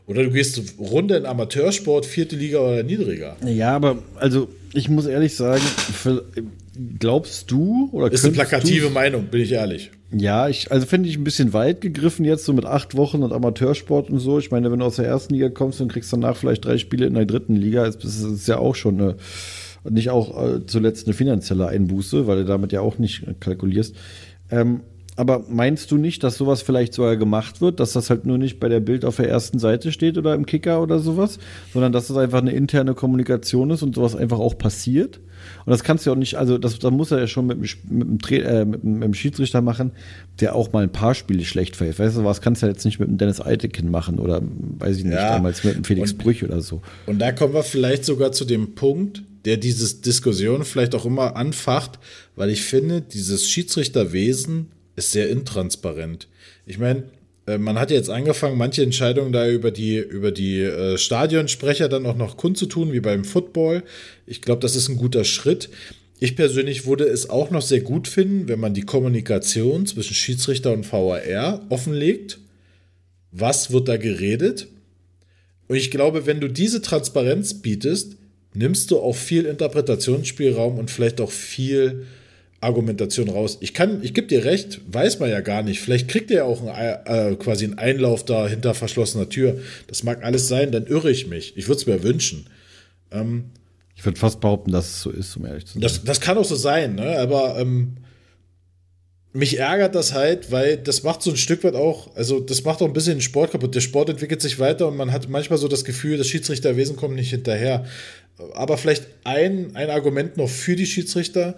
Oder du gehst Runde in Amateursport, 4. Liga oder niedriger. Ja, aber also ich muss ehrlich sagen, glaubst du oder ist eine plakative Meinung, bin ich ehrlich. Ja, also finde ich ein bisschen weit gegriffen jetzt, so mit 8 Wochen und Amateursport und so. Ich meine, wenn du aus der 1. Liga kommst und kriegst danach vielleicht 3 Spiele in der 3. Liga, ist ja auch schon nicht auch zuletzt eine finanzielle Einbuße, weil du damit ja auch nicht kalkulierst. Aber meinst du nicht, dass sowas vielleicht sogar gemacht wird, dass das halt nur nicht bei der Bild auf der ersten Seite steht oder im Kicker oder sowas, sondern dass das einfach eine interne Kommunikation ist und sowas einfach auch passiert? Und das kannst du ja auch nicht, also da muss er ja schon mit dem Schiedsrichter machen, der auch mal ein paar Spiele schlecht verhält. Weißt du was, kannst du ja jetzt nicht mit dem Dennis Eitekin machen oder, weiß ich nicht, damals mit dem Felix Brüch oder so. Und da kommen wir vielleicht sogar zu dem Punkt, der diese Diskussion vielleicht auch immer anfacht, weil ich finde, dieses Schiedsrichterwesen ist sehr intransparent. Ich meine, man hat jetzt angefangen, manche Entscheidungen da über die Stadionsprecher dann auch noch kundzutun, wie beim Football. Ich glaube, das ist ein guter Schritt. Ich persönlich würde es auch noch sehr gut finden, wenn man die Kommunikation zwischen Schiedsrichter und VAR offenlegt. Was wird da geredet? Und ich glaube, wenn du diese Transparenz bietest, nimmst du auch viel Interpretationsspielraum und vielleicht auch viel Argumentation raus. Ich gebe dir recht, weiß man ja gar nicht. Vielleicht kriegt er ja auch quasi einen Einlauf da hinter verschlossener Tür. Das mag alles sein, dann irre ich mich. Ich würde es mir wünschen. Ich würde fast behaupten, dass es so ist, um ehrlich zu sein. Das kann auch so sein, ne? Aber mich ärgert das halt, weil das macht so ein Stück weit auch, also das macht auch ein bisschen den Sport kaputt. Der Sport entwickelt sich weiter und man hat manchmal so das Gefühl, das Schiedsrichterwesen kommt nicht hinterher. Aber vielleicht ein Argument noch für die Schiedsrichter.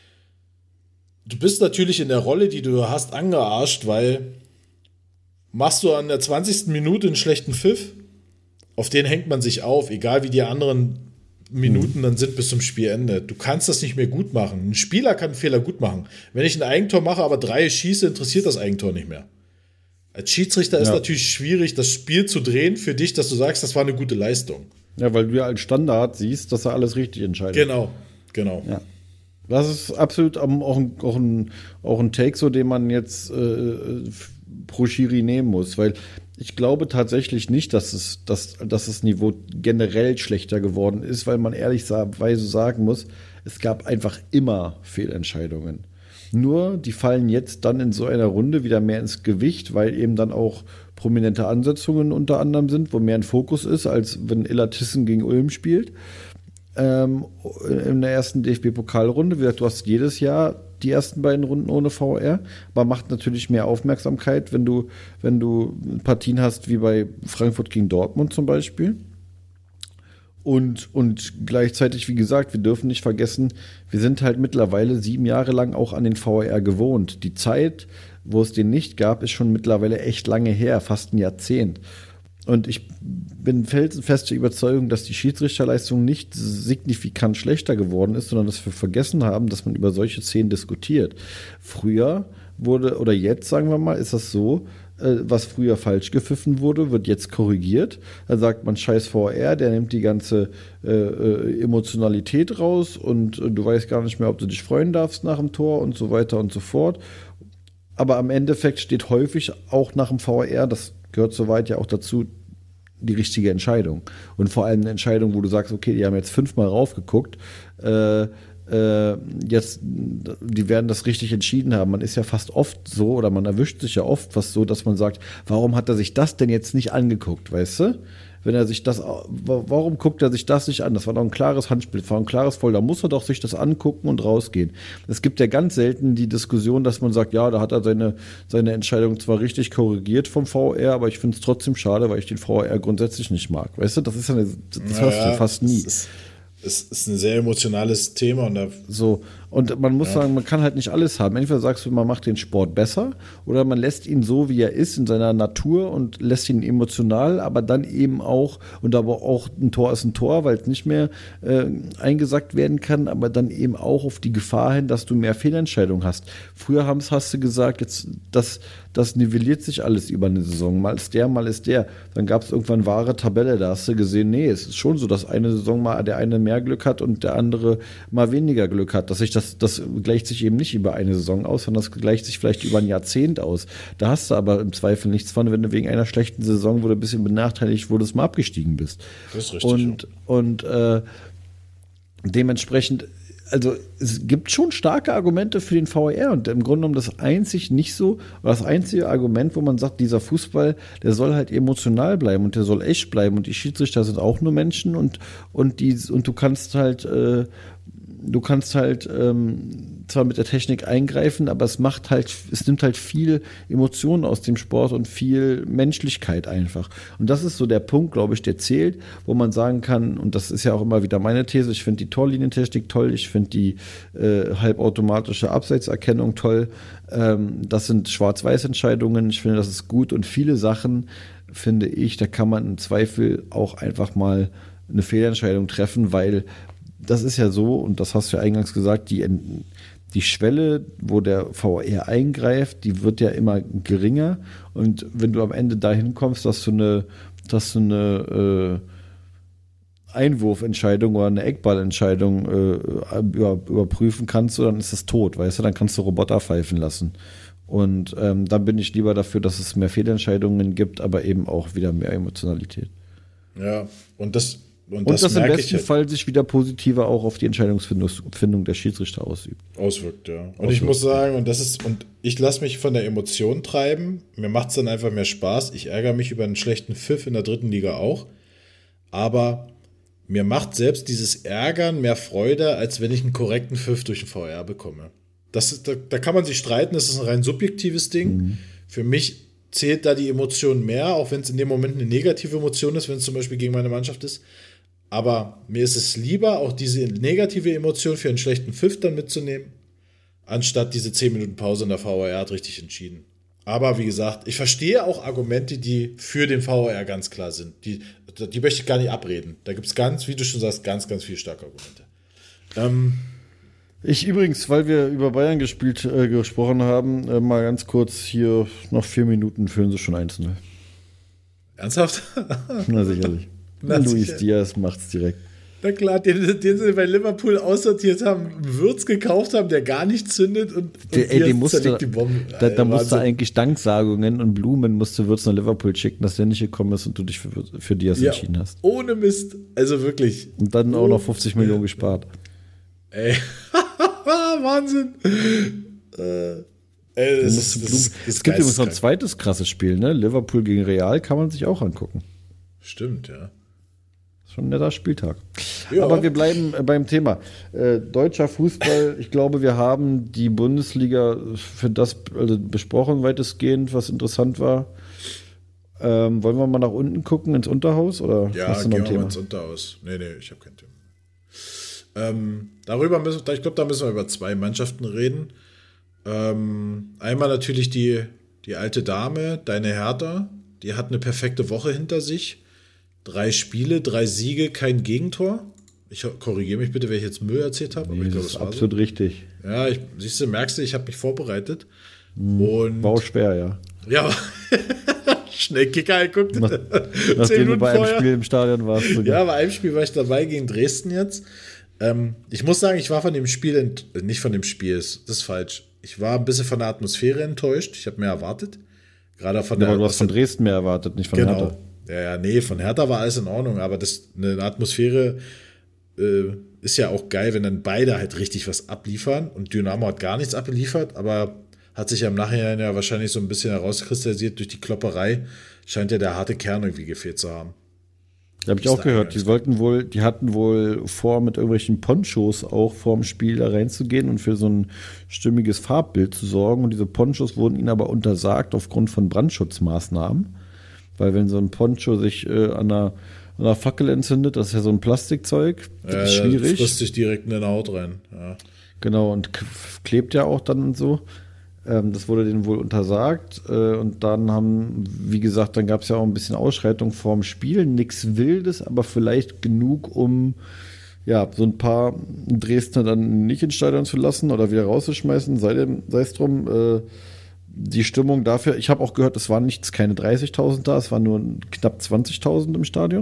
Du bist natürlich in der Rolle, die du hast, angearscht, weil machst du an der 20. Minute einen schlechten Pfiff, auf den hängt man sich auf, egal wie die anderen Minuten dann sind bis zum Spielende. Du kannst das nicht mehr gut machen. Ein Spieler kann einen Fehler gut machen. Wenn ich ein Eigentor mache, aber 3 schieße, interessiert das Eigentor nicht mehr. Als Schiedsrichter ist natürlich schwierig, das Spiel zu drehen für dich, dass du sagst, das war eine gute Leistung. Ja, weil du ja als Standard siehst, dass er alles richtig entscheidet. Genau. Ja. Das ist absolut auch ein Take, so den man jetzt pro Schiri nehmen muss, weil ich glaube tatsächlich nicht, dass das Niveau generell schlechter geworden ist, weil man ehrlicherweise sagen muss, es gab einfach immer Fehlentscheidungen. Nur, die fallen jetzt dann in so einer Runde wieder mehr ins Gewicht, weil eben dann auch prominente Ansetzungen unter anderem sind, wo mehr ein Fokus ist, als wenn Illertissen gegen Ulm spielt. In der ersten DFB-Pokalrunde. Wie gesagt, du hast jedes Jahr die ersten beiden Runden ohne VR, aber macht natürlich mehr Aufmerksamkeit, wenn du Partien hast wie bei Frankfurt gegen Dortmund zum Beispiel. Und gleichzeitig, wie gesagt, wir dürfen nicht vergessen, wir sind halt mittlerweile 7 Jahre lang auch an den VR gewohnt. Die Zeit, wo es den nicht gab, ist schon mittlerweile echt lange her, fast ein Jahrzehnt. Und ich bin felsenfest der Überzeugung, dass die Schiedsrichterleistung nicht signifikant schlechter geworden ist, sondern dass wir vergessen haben, dass man über solche Szenen diskutiert. Früher wurde, oder jetzt sagen wir mal, ist das so, was früher falsch gepfiffen wurde, wird jetzt korrigiert. Dann sagt man, scheiß VR, der nimmt die ganze Emotionalität raus und du weißt gar nicht mehr, ob du dich freuen darfst nach dem Tor und so weiter und so fort. Aber am Endeffekt steht häufig auch nach dem VR, das gehört soweit ja auch dazu, die richtige Entscheidung. Und vor allem eine Entscheidung, wo du sagst, okay, die haben jetzt 5-mal raufgeguckt, jetzt, die werden das richtig entschieden haben. Man ist ja fast oft so, oder man erwischt sich ja oft fast so, dass man sagt, warum hat er sich das denn jetzt nicht angeguckt, weißt du? Wenn er sich das, warum guckt er sich das nicht an? Das war doch ein klares Handspiel, das war ein klares Foul, da muss er doch sich das angucken und rausgehen. Es gibt ja ganz selten die Diskussion, dass man sagt, ja, da hat er seine Entscheidung zwar richtig korrigiert vom VR, aber ich finde es trotzdem schade, weil ich den VR grundsätzlich nicht mag. Weißt du, das ist das hörst du fast nie. Es ist ein sehr emotionales Thema. Und man muss sagen, man kann halt nicht alles haben. Entweder sagst du, man macht den Sport besser oder man lässt ihn so, wie er ist, in seiner Natur und lässt ihn emotional, aber dann eben auch, und aber auch ein Tor ist ein Tor, weil es nicht mehr eingesackt werden kann, aber dann eben auch auf die Gefahr hin, dass du mehr Fehlentscheidungen hast. Früher hast du gesagt, jetzt das nivelliert sich alles über eine Saison. Mal ist der, mal ist der. Dann gab es irgendwann wahre Tabelle, da hast du gesehen, nee, es ist schon so, dass eine Saison mal der eine mehr Glück hat und der andere mal weniger Glück hat. Das gleicht sich eben nicht über eine Saison aus, sondern das gleicht sich vielleicht über ein Jahrzehnt aus. Da hast du aber im Zweifel nichts von, wenn du wegen einer schlechten Saison, wo du ein bisschen benachteiligt wurdest, mal abgestiegen bist. Das ist richtig. Und dementsprechend, also es gibt schon starke Argumente für den VAR und im Grunde genommen das einzige Argument, wo man sagt, dieser Fußball, der soll halt emotional bleiben und der soll echt bleiben und die Schiedsrichter sind auch nur Menschen und du kannst halt zwar mit der Technik eingreifen, aber es nimmt halt viel Emotionen aus dem Sport und viel Menschlichkeit einfach. Und das ist so der Punkt, glaube ich, der zählt, wo man sagen kann, und das ist ja auch immer wieder meine These, ich finde die Torlinientechnik toll, ich finde die halbautomatische Abseitserkennung toll, das sind Schwarz-Weiß-Entscheidungen, ich finde, das ist gut und viele Sachen, finde ich, da kann man im Zweifel auch einfach mal eine Fehlentscheidung treffen, weil das ist ja so, und das hast du ja eingangs gesagt, die Schwelle, wo der VAR eingreift, die wird ja immer geringer. Und wenn du am Ende dahin kommst, dass du eine Einwurfentscheidung oder eine Eckballentscheidung überprüfen kannst, dann ist es tot, weißt du, dann kannst du Roboter pfeifen lassen. Und dann bin ich lieber dafür, dass es mehr Fehlentscheidungen gibt, aber eben auch wieder mehr Emotionalität. Ja, und das im besten Fall sich wieder positiver auch auf die Entscheidungsfindung der Schiedsrichter auswirkt, ja. Und ich muss sagen, und ich lasse mich von der Emotion treiben. Mir macht es dann einfach mehr Spaß. Ich ärgere mich über einen schlechten Pfiff in der 3. Liga auch. Aber mir macht selbst dieses Ärgern mehr Freude, als wenn ich einen korrekten Pfiff durch den VR bekomme. Da kann man sich streiten, das ist ein rein subjektives Ding. Mhm. Für mich zählt da die Emotion mehr, auch wenn es in dem Moment eine negative Emotion ist, wenn es zum Beispiel gegen meine Mannschaft ist. Aber mir ist es lieber, auch diese negative Emotion für einen schlechten Pfiff dann mitzunehmen, anstatt diese 10 Minuten Pause in der VAR hat richtig entschieden. Aber wie gesagt, ich verstehe auch Argumente, die für den VAR ganz klar sind. Die möchte ich gar nicht abreden. Da gibt es ganz, wie du schon sagst, ganz, ganz viele starke Argumente. Ich übrigens, weil wir über Bayern gesprochen haben, mal ganz kurz hier noch 4 Minuten führen sie schon 1-0. Ernsthaft? Na sicherlich. Luis Diaz macht's direkt. Na klar, den sie bei Liverpool aussortiert haben, Würz gekauft haben, der gar nicht zündet und zerlegt die Bombe. Da musste eigentlich Danksagungen und Blumen musste Würz nach Liverpool schicken, dass der nicht gekommen ist und du dich für Diaz entschieden hast. Ohne Mist, also wirklich. Und dann auch noch 50 Millionen gespart. Ey, Wahnsinn. Es gibt übrigens noch ein zweites krasses Spiel, ne? Liverpool gegen Real kann man sich auch angucken. Stimmt, ja. Schon ein netter Spieltag. Ja. Aber wir bleiben beim Thema. Deutscher Fußball, ich glaube, wir haben die Bundesliga für das besprochen, weitestgehend, was interessant war. Wollen wir mal nach unten gucken, ins Unterhaus? Oder ja, gehen wir mal ins Unterhaus. Nee, ich habe kein Thema. Ich glaube, da müssen wir über 2 Mannschaften reden. Einmal natürlich die alte Dame, deine Hertha. Die hat eine perfekte Woche hinter sich. 3 Spiele, 3 Siege, kein Gegentor. Ich korrigiere mich bitte, wenn ich jetzt Müll erzählt habe. Nee, aber ich glaube, das ist absolut so richtig. Ja, merkst du, ich habe mich vorbereitet. Und war auch schwer, ja. Ja, schnell Kicker geguckt. Nachdem du bei einem Spiel im Stadion warst. Sogar. Ja, bei einem Spiel war ich dabei gegen Dresden jetzt. Ich muss sagen, ich war von dem Spiel, nicht von dem Spiel, das ist falsch. Ich war ein bisschen von der Atmosphäre enttäuscht. Ich habe mehr erwartet. Gerade von aber du hast von Dresden mehr erwartet, nicht von Hertha. Ja, nee, von Hertha war alles in Ordnung, aber eine Atmosphäre ist ja auch geil, wenn dann beide halt richtig was abliefern und Dynamo hat gar nichts abgeliefert, aber hat sich ja im Nachhinein ja wahrscheinlich so ein bisschen herauskristallisiert durch die Klopperei, scheint ja der harte Kern irgendwie gefehlt zu haben. Da habe ich auch gehört, die hatten wohl vor, mit irgendwelchen Ponchos auch vorm Spiel da reinzugehen und für so ein stimmiges Farbbild zu sorgen und diese Ponchos wurden ihnen aber untersagt aufgrund von Brandschutzmaßnahmen, weil wenn so ein Poncho sich an einer Fackel entzündet, das ist ja so ein Plastikzeug, das ist schwierig. Das frisst sich direkt in deine Haut rein. Ja. Genau, und klebt ja auch dann und so. Das wurde denen wohl untersagt. Und dann wie gesagt, dann gab es ja auch ein bisschen Ausschreitung vorm Spiel. Nichts Wildes, aber vielleicht genug, um so ein paar Dresdner dann nicht ins Stadion zu lassen oder wieder rauszuschmeißen. Sei es drum. Die Stimmung dafür, ich habe auch gehört, es waren keine 30.000 da, es waren nur knapp 20.000 im Stadion.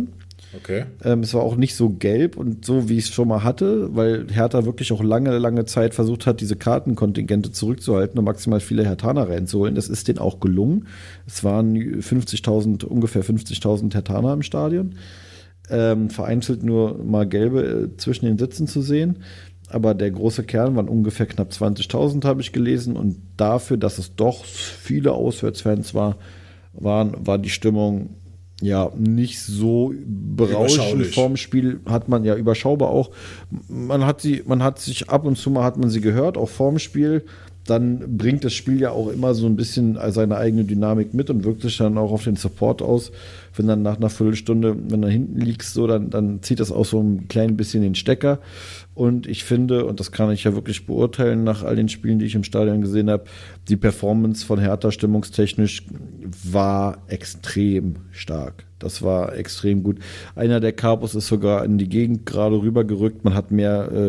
Okay. Es war auch nicht so gelb und so, wie ich es schon mal hatte, weil Hertha wirklich auch lange Zeit versucht hat, diese Kartenkontingente zurückzuhalten und maximal viele Herthaner reinzuholen. Das ist denen auch gelungen. Es waren ungefähr 50.000 Herthaner im Stadion. Vereinzelt nur mal Gelbe zwischen den Sitzen zu sehen. Aber der große Kern waren ungefähr knapp 20.000, habe ich gelesen. Und dafür, dass es doch viele Auswärtsfans war die Stimmung ja nicht so berauschend. Vorm Spiel hat man ja überschaubar auch. Man hat sich ab und zu mal hat man sie gehört, auch vorm Spiel. Dann bringt das Spiel ja auch immer so ein bisschen seine eigene Dynamik mit und wirkt sich dann auch auf den Support aus. Wenn dann nach einer Viertelstunde, wenn du hinten liegst, so, dann zieht das auch so ein klein bisschen den Stecker. Und ich finde, und das kann ich ja wirklich beurteilen nach all den Spielen, die ich im Stadion gesehen habe, die Performance von Hertha stimmungstechnisch war extrem stark. Das war extrem gut. Einer der Capos ist sogar in die Gegend gerade rübergerückt. Man hat mehr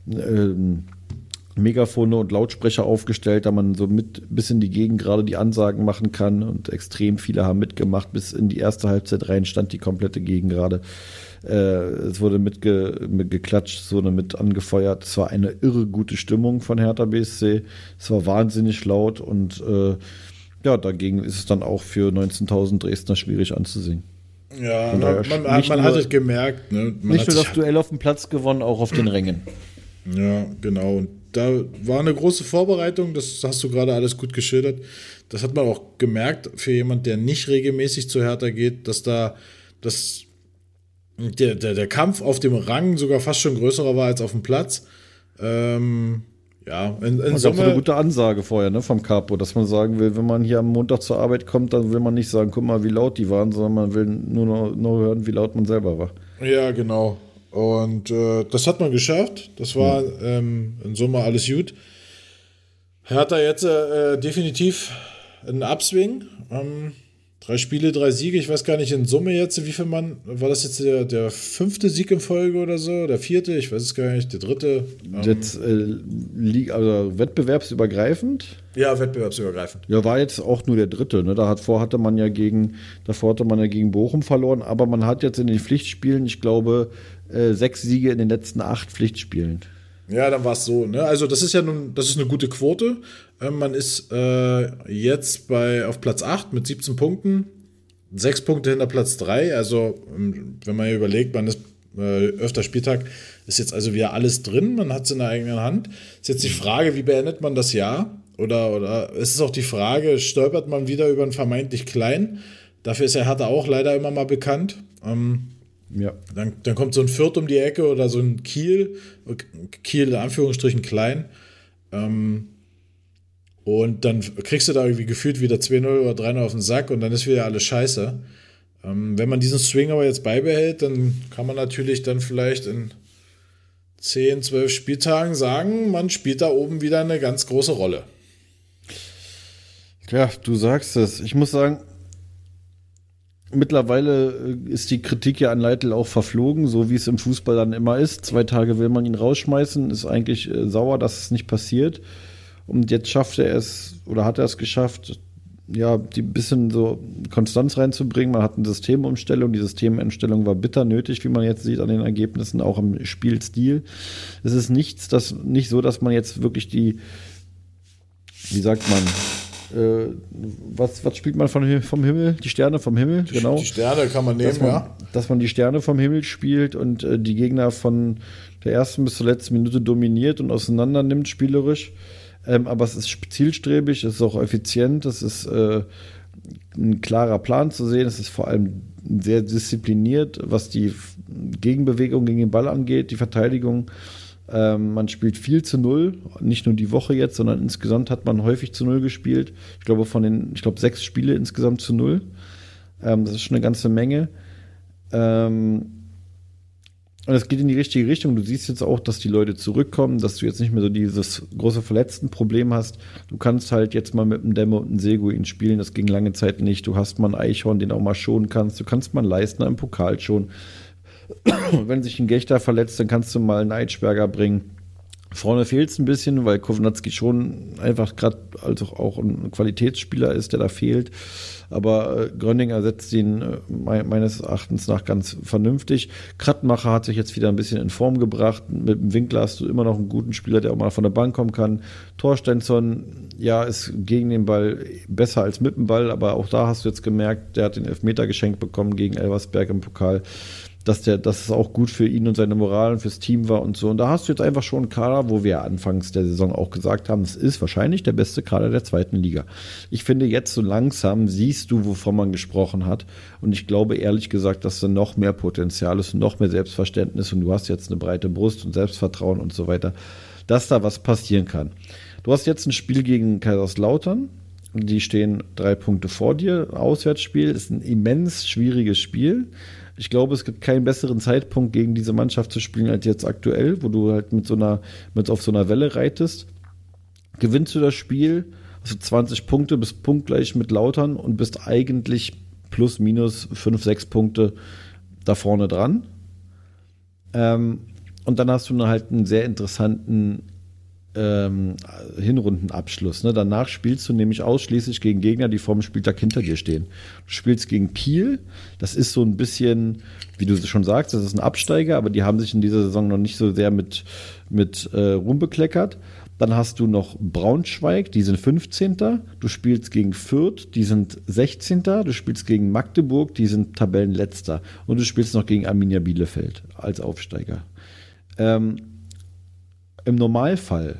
Megafone und Lautsprecher aufgestellt, da man so bis in die Gegend gerade die Ansagen machen kann und extrem viele haben mitgemacht. Bis in die erste Halbzeit rein stand die komplette Gegend gerade. Es wurde mitgeklatscht, so mit angefeuert. Es war eine irre gute Stimmung von Hertha BSC. Es war wahnsinnig laut und dagegen ist es dann auch für 19.000 Dresdner schwierig anzusehen. Ja, man hat es gemerkt. Ne? Nicht nur das Duell auf dem Platz gewonnen, auch auf den Rängen. Ja, genau. Und da war eine große Vorbereitung, das hast du gerade alles gut geschildert. Das hat man auch gemerkt für jemand, der nicht regelmäßig zu Hertha geht, dass der Kampf auf dem Rang sogar fast schon größerer war als auf dem Platz. In Summe. Das war eine gute Ansage vorher, ne, vom Capo, dass man sagen will, wenn man hier am Montag zur Arbeit kommt, dann will man nicht sagen, guck mal, wie laut die waren, sondern man will nur hören, wie laut man selber war. Ja, genau. Und das hat man geschafft. Das war in Summe alles gut. Hertha jetzt definitiv ein Upswing. 3 Spiele, 3 Siege. Ich weiß gar nicht in Summe jetzt, wie viel man. War das jetzt der 5. Sieg in Folge oder so? Der 4.? Ich weiß es gar nicht. Der 3. Jetzt wettbewerbsübergreifend? Ja, wettbewerbsübergreifend. Ja, war jetzt auch nur der 3. Ne? Davor hatte man ja gegen Bochum verloren, aber man hat jetzt in den Pflichtspielen, ich glaube, 6 Siege in den letzten 8 Pflichtspielen. Ja, dann war es so. Ne? Also das ist eine gute Quote. Man ist jetzt auf Platz 8 mit 17 Punkten, 6 Punkte hinter Platz 3. Also wenn man überlegt, man ist öfter Spieltag, ist jetzt also wieder alles drin. Man hat es in der eigenen Hand. Ist jetzt die Frage, wie beendet man das Jahr? Oder es ist auch die Frage, stolpert man wieder über einen vermeintlich Kleinen? Dafür ist Hertha auch leider immer mal bekannt. Ja. Dann kommt so ein Fürth um die Ecke oder so ein Kiel in Anführungsstrichen klein. Und dann kriegst du da irgendwie gefühlt wieder 2-0 oder 3-0 auf den Sack und dann ist wieder alles scheiße. Wenn man diesen Swing aber jetzt beibehält, dann kann man natürlich dann vielleicht in 10, 12 Spieltagen sagen, man spielt da oben wieder eine ganz große Rolle. Ja, du sagst es. Ich muss sagen, mittlerweile ist die Kritik ja an Leitl auch verflogen, so wie es im Fußball dann immer ist. 2 Tage will man ihn rausschmeißen, ist eigentlich sauer, dass es nicht passiert. Und jetzt hat er es geschafft, ja, die bisschen so Konstanz reinzubringen. Man hat eine Systemumstellung. Die Systemumstellung war bitter nötig, wie man jetzt sieht an den Ergebnissen, auch im Spielstil. Es ist nicht so, dass man jetzt wirklich wie sagt man, was spielt man vom Himmel? Die Sterne vom Himmel, genau. Die Sterne kann man nehmen, dass man die Sterne vom Himmel spielt und die Gegner von der ersten bis zur letzten Minute dominiert und auseinander nimmt spielerisch. Aber es ist zielstrebig, es ist auch effizient, es ist ein klarer Plan zu sehen, es ist vor allem sehr diszipliniert, was die Gegenbewegung gegen den Ball angeht, die Verteidigung. Man spielt viel zu 0, nicht nur die Woche jetzt, sondern insgesamt hat man häufig zu 0 gespielt. Ich glaube 6 Spiele insgesamt zu 0. Das ist schon eine ganze Menge. Und es geht in die richtige Richtung. Du siehst jetzt auch, dass die Leute zurückkommen, dass du jetzt nicht mehr so dieses große Verletztenproblem hast. Du kannst halt jetzt mal mit einem Demme und einem Seguin spielen. Das ging lange Zeit nicht. Du hast mal einen Eichhorn, den auch mal schonen kannst. Du kannst mal einen Leistner im Pokal schonen. Wenn sich ein Gechter verletzt, dann kannst du mal einen Eitschberger bringen. Vorne fehlt es ein bisschen, weil Kownacki schon einfach gerade also auch ein Qualitätsspieler ist, der da fehlt. Aber Gröning ersetzt ihn meines Erachtens nach ganz vernünftig. Krattmacher hat sich jetzt wieder ein bisschen in Form gebracht. Mit dem Winkler hast du immer noch einen guten Spieler, der auch mal von der Bank kommen kann. Thorsteinsson, ja, ist gegen den Ball besser als mit dem Ball, aber auch da hast du jetzt gemerkt, der hat den Elfmeter geschenkt bekommen gegen Elversberg im Pokal. Dass es auch gut für ihn und seine Moral und fürs Team war und so. Und da hast du jetzt einfach schon einen Kader, wo wir anfangs der Saison auch gesagt haben, es ist wahrscheinlich der beste Kader der zweiten Liga. Ich finde, jetzt so langsam siehst du, wovon man gesprochen hat. Und ich glaube ehrlich gesagt, dass da noch mehr Potenzial ist und noch mehr Selbstverständnis. Und du hast jetzt eine breite Brust und Selbstvertrauen und so weiter, dass da was passieren kann. Du hast jetzt ein Spiel gegen Kaiserslautern. Die stehen 3 Punkte vor dir. Auswärtsspiel ist ein immens schwieriges Spiel. Ich glaube, es gibt keinen besseren Zeitpunkt, gegen diese Mannschaft zu spielen, als jetzt aktuell, wo du halt mit auf so einer Welle reitest. Gewinnst du das Spiel, hast du 20 Punkte, bist punktgleich mit Lautern und bist eigentlich plus minus 5, 6 Punkte da vorne dran. Und dann hast du halt einen sehr interessanten Hinrundenabschluss. Ne? Danach spielst du nämlich ausschließlich gegen Gegner, die vorm Spieltag hinter dir stehen. Du spielst gegen Kiel, das ist so ein bisschen, wie du schon sagst, das ist ein Absteiger, aber die haben sich in dieser Saison noch nicht so sehr mit Ruhm bekleckert. Dann hast du noch Braunschweig, die sind 15. Du spielst gegen Fürth, die sind 16. Du spielst gegen Magdeburg, die sind Tabellenletzter. Und du spielst noch gegen Arminia Bielefeld als Aufsteiger. Im Normalfall,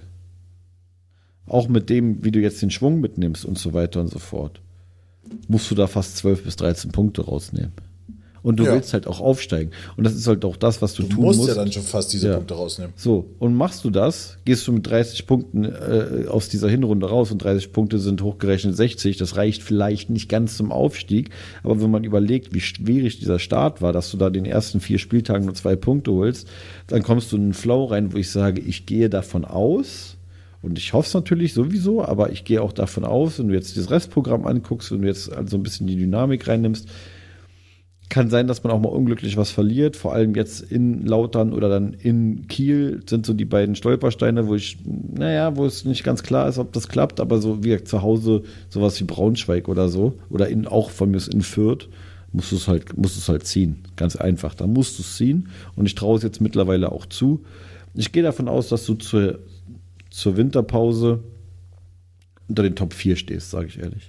auch mit dem, wie du jetzt den Schwung mitnimmst und so weiter und so fort, musst du da fast 12 bis 13 Punkte rausnehmen. Und du willst halt auch aufsteigen. Und das ist halt auch das, was du tun musst. Du musst ja dann schon fast diese Punkte rausnehmen. So, und machst du das, gehst du mit 30 Punkten aus dieser Hinrunde raus und 30 Punkte sind hochgerechnet 60. Das reicht vielleicht nicht ganz zum Aufstieg. Aber wenn man überlegt, wie schwierig dieser Start war, dass du da den ersten 4 Spieltagen nur 2 Punkte holst, dann kommst du in einen Flow rein, wo ich sage, ich gehe davon aus, und ich hoffe es natürlich sowieso, aber ich gehe auch davon aus, wenn du jetzt das Restprogramm anguckst, wenn du jetzt also ein bisschen die Dynamik reinnimmst, kann sein, dass man auch mal unglücklich was verliert, vor allem jetzt in Lautern oder dann in Kiel sind so die beiden Stolpersteine, wo es nicht ganz klar ist, ob das klappt, aber so wie zu Hause sowas wie Braunschweig oder so, oder auch von mir in Fürth, musst du es halt ziehen, ganz einfach, da musst du es ziehen und ich traue es jetzt mittlerweile auch zu. Ich gehe davon aus, dass du zur Winterpause unter den Top 4 stehst, sage ich ehrlich.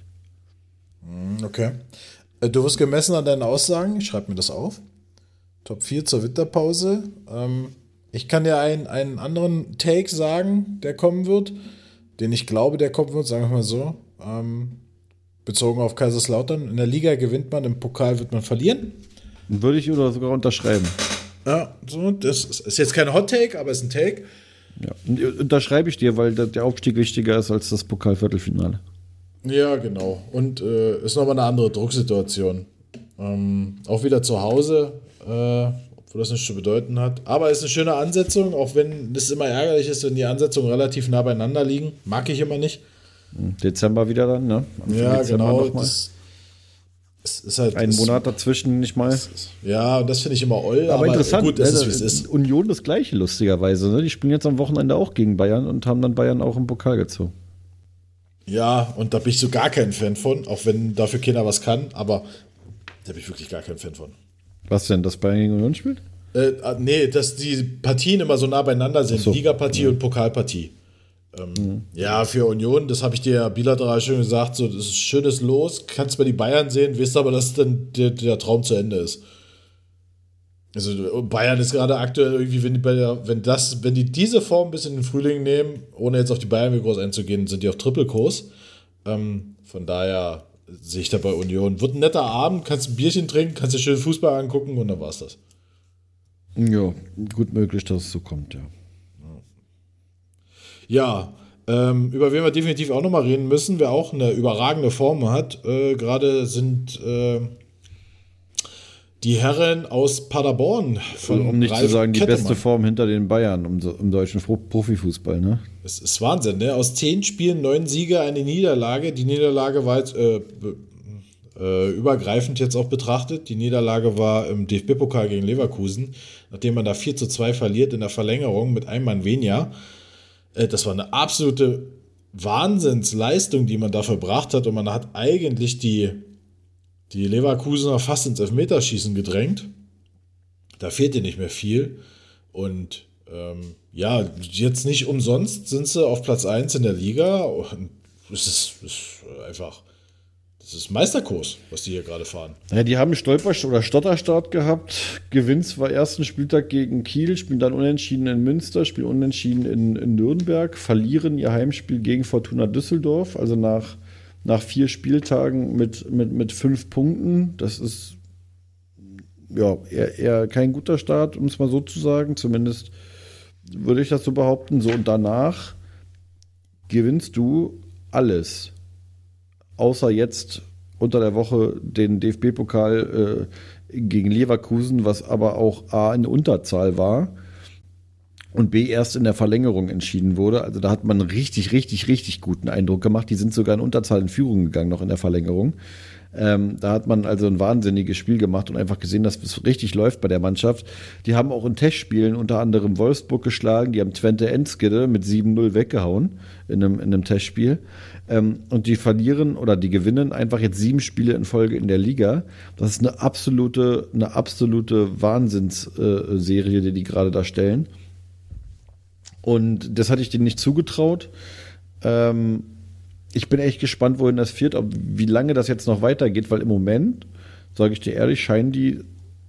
Okay. Du wirst gemessen an deinen Aussagen, ich schreibe mir das auf. Top 4 zur Winterpause. Ich kann dir einen anderen Take sagen, der kommen wird, den ich glaube, der kommen wird, sagen wir mal so. Bezogen auf Kaiserslautern. In der Liga gewinnt man, im Pokal wird man verlieren. Würde ich oder sogar unterschreiben. Ja, so, das ist jetzt kein Hot Take, aber ist ein Take. Ja, unterschreibe ich dir, weil der Aufstieg wichtiger ist als das Pokalviertelfinale. Ja, genau. Und ist nochmal eine andere Drucksituation. Auch wieder zu Hause, obwohl das nichts zu bedeuten hat. Aber ist eine schöne Ansetzung, auch wenn es immer ärgerlich ist, wenn die Ansetzungen relativ nah beieinander liegen. Mag ich immer nicht. Dezember wieder dann, ne? Ja, genau. Es ist halt ein Monat dazwischen nicht mal. Ja, und das finde ich immer oll. Aber interessant, gut, ist es, wie es ist. Union das Gleiche, lustigerweise. Ne? Die spielen jetzt am Wochenende auch gegen Bayern und haben dann Bayern auch im Pokal gezogen. Ja, und da bin ich so gar kein Fan von, auch wenn dafür keiner was kann, aber da bin ich wirklich gar kein Fan von. Was denn, dass Bayern gegen Union spielt? Nee, dass die Partien immer so nah beieinander sind, so. Ligapartie und Pokalpartie. Ja, für Union, das habe ich dir ja bilateral schon gesagt, so, das ist schönes Los, kannst bei die Bayern sehen, weißt aber, dass dann der Traum zu Ende ist. Also Bayern ist gerade aktuell irgendwie, wenn die diese Form bis in den Frühling nehmen, ohne jetzt auf die Bayern groß einzugehen, sind die auf Triple-Kurs. Von daher sehe ich da bei Union. Wird ein netter Abend, kannst ein Bierchen trinken, kannst dir schön Fußball angucken und dann war's das. Ja, gut möglich, dass es so kommt, ja. Ja, über wen wir definitiv auch nochmal reden müssen, wer auch eine überragende Form hat. Gerade sind die Herren aus Paderborn. Um nicht zu sagen, die beste Form hinter den Bayern im deutschen Profifußball, ne? Es ist Wahnsinn, ne? Aus 10 Spielen 9 Siege, eine Niederlage. Die Niederlage war jetzt übergreifend jetzt auch betrachtet. Die Niederlage war im DFB-Pokal gegen Leverkusen, nachdem man da 4:2 verliert in der Verlängerung mit einem Mann weniger. Das war eine absolute Wahnsinnsleistung, die man da verbracht hat. Und man hat eigentlich die Leverkusener fast ins Elfmeterschießen gedrängt. Da fehlte nicht mehr viel. Und jetzt nicht umsonst sind sie auf Platz 1 in der Liga. Und das ist Meisterkurs, was die hier gerade fahren. Ja, die haben Stotterstart gehabt. Gewinnt zwar ersten Spieltag gegen Kiel, spielen dann unentschieden in Münster, spielen unentschieden in Nürnberg, verlieren ihr Heimspiel gegen Fortuna Düsseldorf, also nach 4 Spieltagen mit 5 Punkten. Das ist ja eher kein guter Start, um es mal so zu sagen. Zumindest würde ich das so behaupten. So, und danach gewinnst du alles. Außer jetzt unter der Woche den DFB-Pokal gegen Leverkusen, was aber auch A in Unterzahl war und B erst in der Verlängerung entschieden wurde. Also da hat man einen richtig, richtig, richtig guten Eindruck gemacht. Die sind sogar in Unterzahl in Führung gegangen, noch in der Verlängerung. Da hat man also ein wahnsinniges Spiel gemacht und einfach gesehen, dass es richtig läuft bei der Mannschaft. Die haben auch in Testspielen unter anderem Wolfsburg geschlagen, die haben Twente Enschede mit 7-0 weggehauen in einem Testspiel. Und die verlieren oder die gewinnen einfach jetzt 7 Spiele in Folge in der Liga. Das ist eine absolute Wahnsinnsserie, die gerade da stellen. Und das hatte ich denen nicht zugetraut. Ich bin echt gespannt, wohin das führt, wie lange das jetzt noch weitergeht, weil im Moment, sage ich dir ehrlich, scheinen die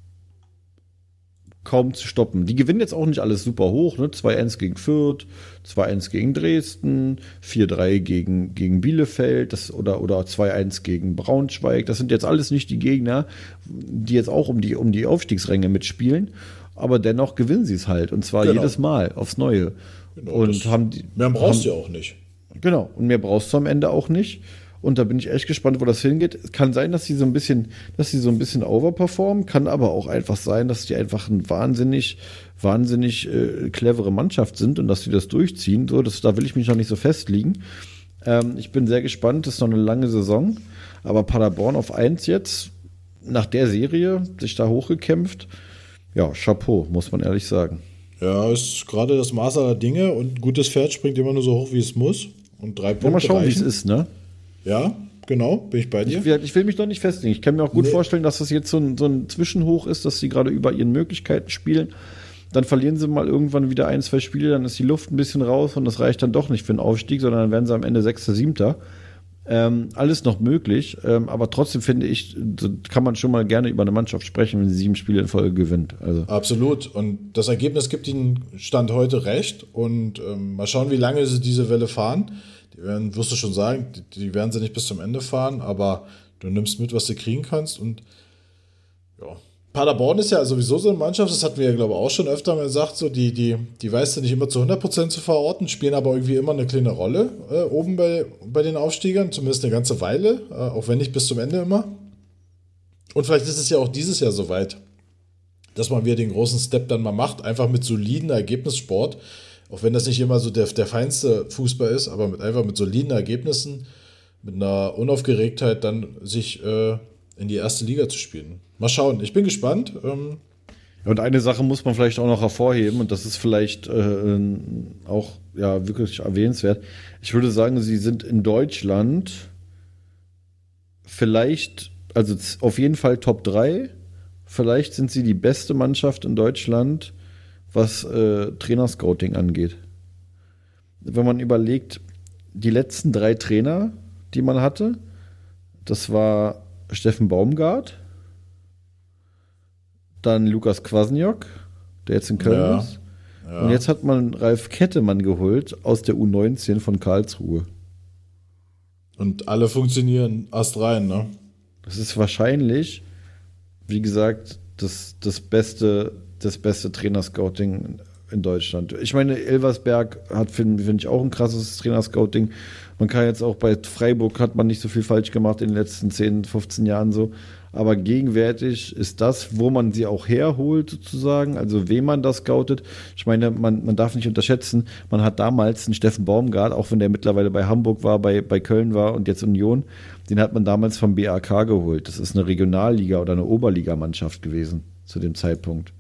kaum zu stoppen. Die gewinnen jetzt auch nicht alles super hoch, ne? 2-1 gegen Fürth, 2-1 gegen Dresden, 4-3 gegen Bielefeld oder 2-1 gegen Braunschweig. Das sind jetzt alles nicht die Gegner, die jetzt auch um die Aufstiegsränge mitspielen, aber dennoch gewinnen sie es halt und zwar jedes Mal aufs Neue. Genau, und mehr brauchst du ja auch nicht. Genau, und mehr brauchst du am Ende auch nicht. Und da bin ich echt gespannt, wo das hingeht. Es kann sein, dass sie so ein bisschen overperformen, kann aber auch einfach sein, dass die einfach ein wahnsinnig clevere Mannschaft sind und dass sie das durchziehen. So, da will ich mich noch nicht so festlegen. Ich bin sehr gespannt, das ist noch eine lange Saison. Aber Paderborn auf 1 jetzt, nach der Serie, sich da hochgekämpft. Ja, Chapeau, muss man ehrlich sagen. Ja, ist gerade das Maß aller Dinge und ein gutes Pferd springt immer nur so hoch, wie es muss. Und 3 Punkte mal schauen, wie es reichen. ist, ne? Ja, genau, bin ich bei dir. Ich will mich noch nicht festlegen. Ich kann mir auch gut vorstellen, dass das jetzt so ein Zwischenhoch ist, dass sie gerade über ihren Möglichkeiten spielen. Dann verlieren sie mal irgendwann wieder 1, 2 Spiele, dann ist die Luft ein bisschen raus und das reicht dann doch nicht für den Aufstieg, sondern dann werden sie am Ende 6., 7. Alles noch möglich, aber trotzdem finde ich, kann man schon mal gerne über eine Mannschaft sprechen, wenn sie 7 Spiele in Folge gewinnt. Also. Absolut. Und das Ergebnis gibt ihnen Stand heute recht. Und mal schauen, wie lange sie diese Welle fahren. Wirst du schon sagen, die werden sie nicht bis zum Ende fahren, aber du nimmst mit, was du kriegen kannst. Und ja, Paderborn ist ja sowieso so eine Mannschaft, das hatten wir ja, glaube ich, auch schon öfter mal gesagt, so die weißt du nicht immer zu 100% zu verorten, spielen aber irgendwie immer eine kleine Rolle oben bei den Aufstiegern, zumindest eine ganze Weile, auch wenn nicht bis zum Ende immer. Und vielleicht ist es ja auch dieses Jahr soweit, dass man wieder den großen Step dann mal macht, einfach mit soliden Ergebnissport, auch wenn das nicht immer so der feinste Fußball ist, aber einfach mit soliden Ergebnissen, mit einer Unaufgeregtheit dann sich in die erste Liga zu spielen. Mal schauen, ich bin gespannt. Und eine Sache muss man vielleicht auch noch hervorheben, und das ist vielleicht auch ja, wirklich erwähnenswert. Ich würde sagen, sie sind in Deutschland vielleicht, also auf jeden Fall Top 3. Vielleicht sind sie die beste Mannschaft in Deutschland, was Trainerscouting angeht. Wenn man überlegt, die letzten 3 Trainer, die man hatte, das war Steffen Baumgart, dann Lukas Kwasniok, der jetzt in Köln ist. Ja. Und jetzt hat man Ralf Kettemann geholt aus der U19 von Karlsruhe. Und alle funktionieren astrein, ne? Das ist wahrscheinlich, wie gesagt, das beste Trainerscouting in Deutschland. Ich meine, Elversberg hat, finde ich, auch ein krasses Trainerscouting. Man kann jetzt auch bei Freiburg, hat man nicht so viel falsch gemacht in den letzten 10, 15 Jahren so. Aber gegenwärtig ist das, wo man sie auch herholt sozusagen, also wem man das scoutet. Ich meine, man darf nicht unterschätzen, man hat damals einen Steffen Baumgart, auch wenn der mittlerweile bei Hamburg war, bei Köln war und jetzt Union, den hat man damals vom BAK geholt. Das ist eine Regionalliga oder eine Oberligamannschaft gewesen zu dem Zeitpunkt.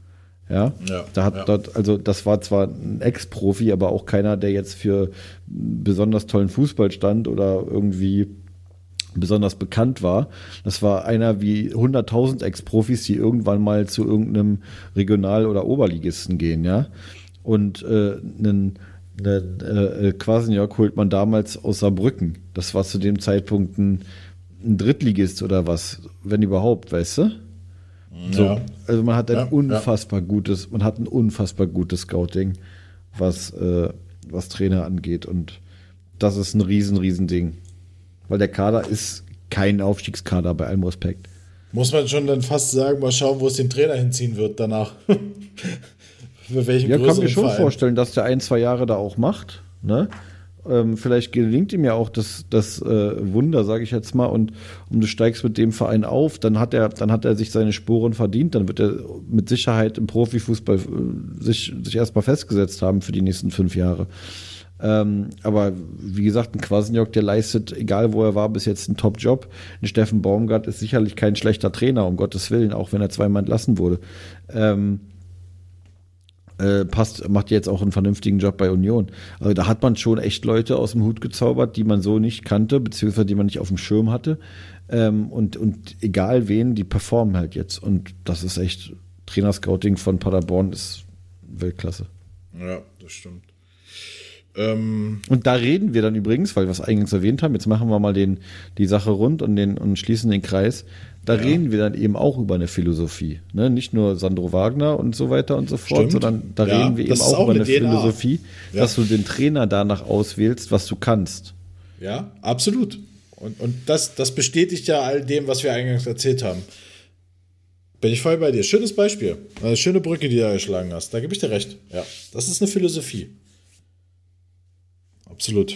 Ja, Ja, da hat ja. dort, also das war zwar ein Ex-Profi, aber auch keiner, der jetzt für besonders tollen Fußball stand oder irgendwie besonders bekannt war. Das war einer wie 100.000 Ex-Profis, die irgendwann mal zu irgendeinem Regional- oder Oberligisten gehen, ja. Und einen Kwasniok holt man damals aus Saarbrücken. Das war zu dem Zeitpunkt ein Drittligist oder was, wenn überhaupt, weißt du? So, Ja. also man hat ein Ja, unfassbar gutes Scouting, was Trainer angeht, und das ist ein riesen Ding. Weil der Kader ist kein Aufstiegskader, bei allem Respekt. Muss man schon dann fast sagen, mal schauen, wo es den Trainer hinziehen wird danach. Für welchen Ja, kann größeren mir schon Verein. vorstellen, dass der 1-2 Jahre da auch macht. Ne? Vielleicht gelingt ihm ja auch das Wunder, sage ich jetzt mal, und du steigst mit dem Verein auf, dann hat er sich seine Sporen verdient, dann wird er mit Sicherheit im Profifußball sich erstmal festgesetzt haben für die nächsten 5 Jahre. Aber wie gesagt, ein Kwasniok, der leistet, egal wo er war, bis jetzt einen Top-Job. Ein Steffen Baumgart ist sicherlich kein schlechter Trainer, um Gottes Willen, auch wenn er 2-mal entlassen wurde. Macht jetzt auch einen vernünftigen Job bei Union. Also da hat man schon echt Leute aus dem Hut gezaubert, die man so nicht kannte, beziehungsweise die man nicht auf dem Schirm hatte. Und egal wen, die performen halt jetzt. Und das ist echt, Trainerscouting von Paderborn ist Weltklasse. Ja, das stimmt. Und da reden wir dann übrigens, weil wir es eingangs erwähnt haben, jetzt machen wir mal die Sache rund und schließen den Kreis. Da reden wir dann eben auch über eine Philosophie. Ne? Nicht nur Sandro Wagner und so weiter und so fort, Stimmt. sondern da reden wir das eben ist auch auch über eine eine DNA. Philosophie, Ja. dass du den Trainer danach auswählst, was du kannst. Ja, absolut. Und das bestätigt ja all dem, was wir eingangs erzählt haben. Bin ich voll bei dir. Schönes Beispiel. Schöne Brücke, die du da geschlagen hast. Da gebe ich dir recht. Ja, das ist eine Philosophie. Absolut.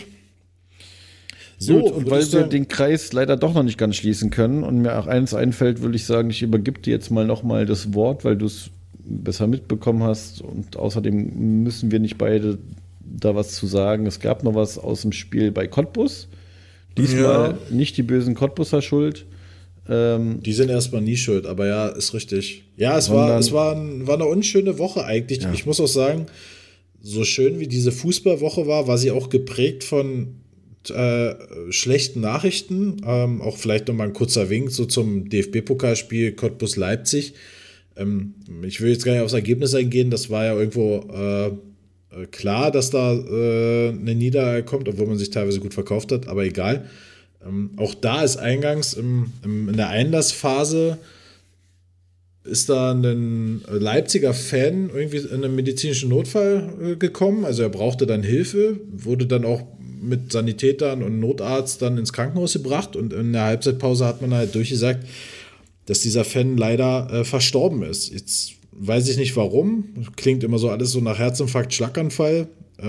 So, und würde weil ich wir sagen- den Kreis leider doch noch nicht ganz schließen können und mir auch eins einfällt, würde ich sagen, ich übergebe dir jetzt mal nochmal das Wort, weil du es besser mitbekommen hast, und außerdem müssen wir nicht beide da was zu sagen. Es gab noch was aus dem Spiel bei Cottbus. Diesmal nicht die bösen Cottbuser schuld. Die sind erstmal nie schuld, aber ja, ist richtig. Ja, es Sondern- war eine unschöne Woche eigentlich. Ja. Ich muss auch sagen, so schön wie diese Fußballwoche war sie auch geprägt von schlechten Nachrichten. Auch vielleicht nochmal ein kurzer Wink so zum DFB-Pokalspiel Cottbus-Leipzig. Ich will jetzt gar nicht aufs Ergebnis eingehen, das war ja irgendwo klar, dass da eine Niederlage kommt, obwohl man sich teilweise gut verkauft hat, aber egal. Auch da ist eingangs in der Einlassphase ist da ein Leipziger Fan irgendwie in einen medizinischen Notfall gekommen. Also er brauchte dann Hilfe, wurde dann auch mit Sanitätern und Notarzt dann ins Krankenhaus gebracht, und in der Halbzeitpause hat man halt durchgesagt, dass dieser Fan leider verstorben ist. Jetzt weiß ich nicht warum. Klingt immer so alles so nach Herzinfarkt, Schlaganfall.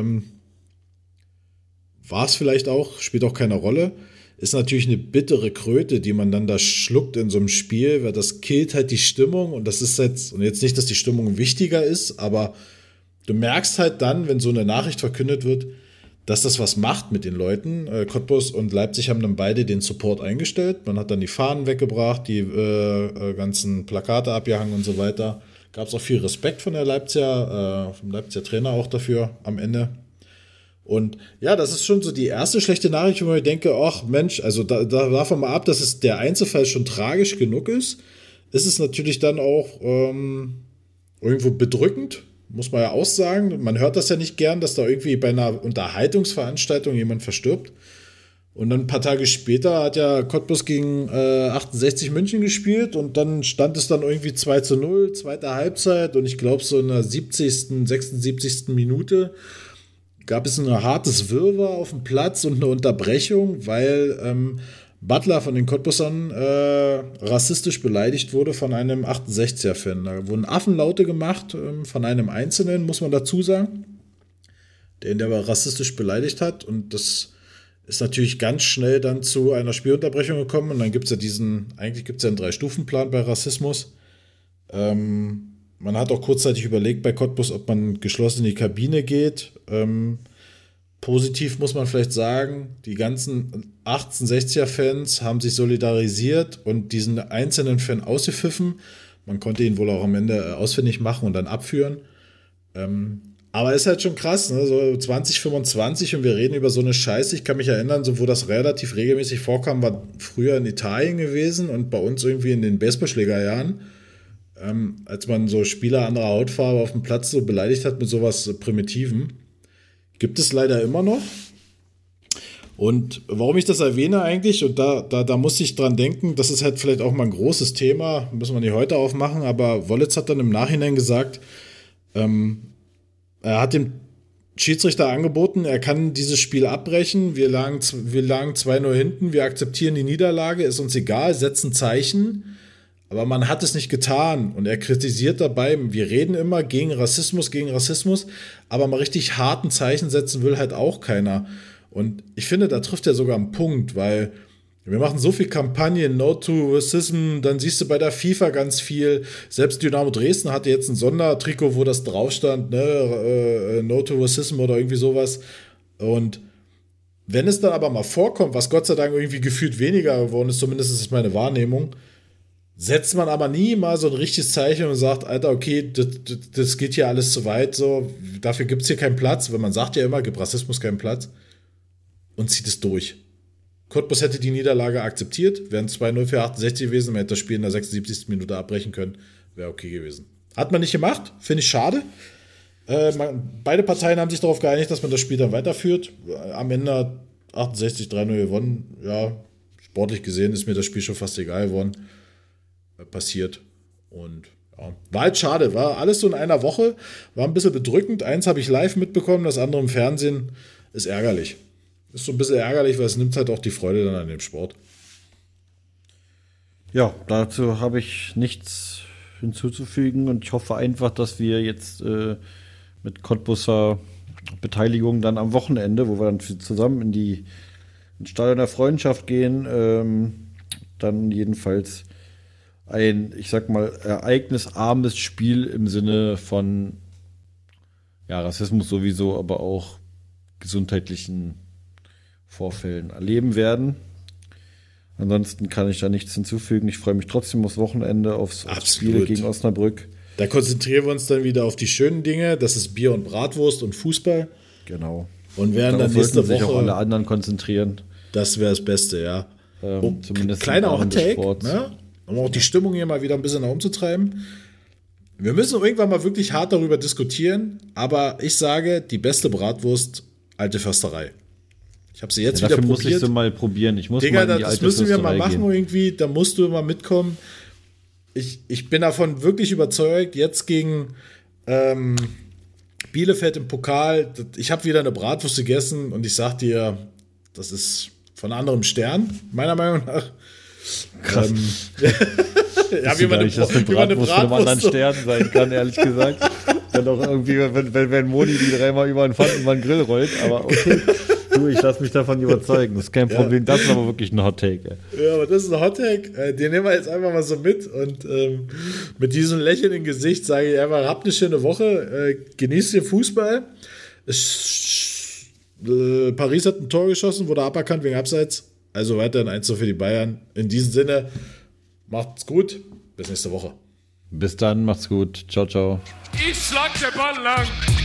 War es vielleicht auch, spielt auch keine Rolle. Ist natürlich eine bittere Kröte, die man dann da schluckt in so einem Spiel, weil das killt halt die Stimmung, und das ist jetzt nicht, dass die Stimmung wichtiger ist, aber du merkst halt dann, wenn so eine Nachricht verkündet wird, dass das was macht mit den Leuten. Cottbus und Leipzig haben dann beide den Support eingestellt. Man hat dann die Fahnen weggebracht, die ganzen Plakate abgehangen und so weiter. Gab es auch viel Respekt von vom Leipziger Trainer auch dafür am Ende. Und ja, das ist schon so die erste schlechte Nachricht, wo ich denke, ach Mensch, also davon mal ab, dass es der Einzelfall schon tragisch genug ist es natürlich dann auch irgendwo bedrückend, muss man ja auch sagen. Man hört das ja nicht gern, dass da irgendwie bei einer Unterhaltungsveranstaltung jemand verstirbt. Und dann ein paar Tage später hat ja Cottbus gegen 68 München gespielt, und dann stand es dann irgendwie 2:0, zweite Halbzeit, und ich glaube so in der 70., 76. Minute gab es ein hartes Wirrwarr auf dem Platz und eine Unterbrechung, weil Butler von den Cottbusern rassistisch beleidigt wurde von einem 68er-Fan. Da wurden Affenlaute gemacht von einem Einzelnen, muss man dazu sagen, den der aber rassistisch beleidigt hat, und das ist natürlich ganz schnell dann zu einer Spielunterbrechung gekommen, und dann gibt es ja eigentlich gibt es ja einen 3-Stufen-Plan bei Rassismus. Man hat auch kurzzeitig überlegt bei Cottbus, ob man geschlossen in die Kabine geht. Positiv muss man vielleicht sagen, die ganzen 1860er-Fans haben sich solidarisiert und diesen einzelnen Fan ausgepfiffen. Man konnte ihn wohl auch am Ende ausfindig machen und dann abführen. Aber ist halt schon krass, ne? So 2025 und wir reden über so eine Scheiße. Ich kann mich erinnern, so wo das relativ regelmäßig vorkam, war früher in Italien gewesen und bei uns irgendwie in den Baseballschlägerjahren, als man so Spieler anderer Hautfarbe auf dem Platz so beleidigt hat mit sowas Primitivem. Gibt es leider immer noch. Und warum ich das erwähne eigentlich, und da musste ich dran denken, das ist halt vielleicht auch mal ein großes Thema, müssen wir nicht heute aufmachen, aber Wollitz hat dann im Nachhinein gesagt, er hat dem Schiedsrichter angeboten, er kann dieses Spiel abbrechen, wir lagen 2-0 hinten, wir akzeptieren die Niederlage, ist uns egal, setzen Zeichen, aber man hat es nicht getan und er kritisiert dabei, wir reden immer gegen Rassismus, aber mal richtig harten Zeichen setzen will halt auch keiner. Und ich finde, da trifft er sogar einen Punkt, weil wir machen so viel Kampagnen, No to Racism, dann siehst du bei der FIFA ganz viel. Selbst Dynamo Dresden hatte jetzt ein Sondertrikot, wo das drauf stand, ne, No to Racism oder irgendwie sowas. Und wenn es dann aber mal vorkommt, was Gott sei Dank irgendwie gefühlt weniger geworden ist, zumindest ist es meine Wahrnehmung, setzt man aber nie mal so ein richtiges Zeichen und sagt, Alter, okay, das geht hier alles zu weit, so, dafür gibt es hier keinen Platz, weil man sagt ja immer, gibt Rassismus keinen Platz. Und zieht es durch. Cottbus hätte die Niederlage akzeptiert, wären 2-0 für 68 gewesen, man hätte das Spiel in der 76. Minute abbrechen können, wäre okay gewesen. Hat man nicht gemacht, finde ich schade. Beide Parteien haben sich darauf geeinigt, dass man das Spiel dann weiterführt. Am Ende 68 3-0 gewonnen. Ja, sportlich gesehen ist mir das Spiel schon fast egal geworden. Passiert. Und ja, war halt schade, war alles so in einer Woche, war ein bisschen bedrückend. Eins habe ich live mitbekommen, das andere im Fernsehen. Ist ärgerlich. Ist so ein bisschen ärgerlich, weil es nimmt halt auch die Freude dann an dem Sport. Ja, dazu habe ich nichts hinzuzufügen und ich hoffe einfach, dass wir jetzt mit Cottbuser Beteiligung dann am Wochenende, wo wir dann zusammen ins Stadion der Freundschaft gehen, dann jedenfalls ein, ich sag mal, ereignisarmes Spiel im Sinne von ja, Rassismus sowieso, aber auch gesundheitlichen Vorfällen erleben werden. Ansonsten kann ich da nichts hinzufügen. Ich freue mich trotzdem aufs Wochenende, aufs Spiel gegen Osnabrück. Da konzentrieren wir uns dann wieder auf die schönen Dinge. Das ist Bier und Bratwurst und Fußball. Genau. Und werden dann nächste Woche sich auch alle anderen konzentrieren. Das wäre das Beste, ja. Zumindest kleiner Hot-Take, ne? Um auch die Stimmung hier mal wieder ein bisschen nach oben zu treiben. Wir müssen irgendwann mal wirklich hart darüber diskutieren, aber ich sage, die beste Bratwurst, alte Försterei. Ich habe sie jetzt wieder probiert. Dafür muss ich sie mal probieren. Ich muss Digga, mal in die das alte müssen wir mal Fürsterei machen irgendwie. Da musst du mal mitkommen. Ich bin davon wirklich überzeugt. Jetzt gegen Bielefeld im Pokal. Ich habe wieder eine Bratwurst gegessen und ich sag dir, das ist von anderem Stern, meiner Meinung nach. Krass. Ja, wie man eine Bratwurst von einem anderen Stern sein kann, ehrlich gesagt. Wenn doch irgendwie, wenn Moni die dreimal über den Pfannen über den Grill rollt, aber okay. Du, ich lasse mich davon überzeugen. Das ist kein Problem. Ja. Das ist aber wirklich ein Hot-Take. Ja, aber das ist ein Hot-Take. Den nehmen wir jetzt einfach mal so mit. Und mit diesem Lächeln im Gesicht sage ich einfach, habt eine schöne Woche. Genießt den Fußball. Paris hat ein Tor geschossen, wurde aberkannt wegen Abseits. Also weiterhin 1-0 für die Bayern. In diesem Sinne, macht's gut. Bis nächste Woche. Bis dann, macht's gut. Ciao, ciao. Ich schlag den Ball lang.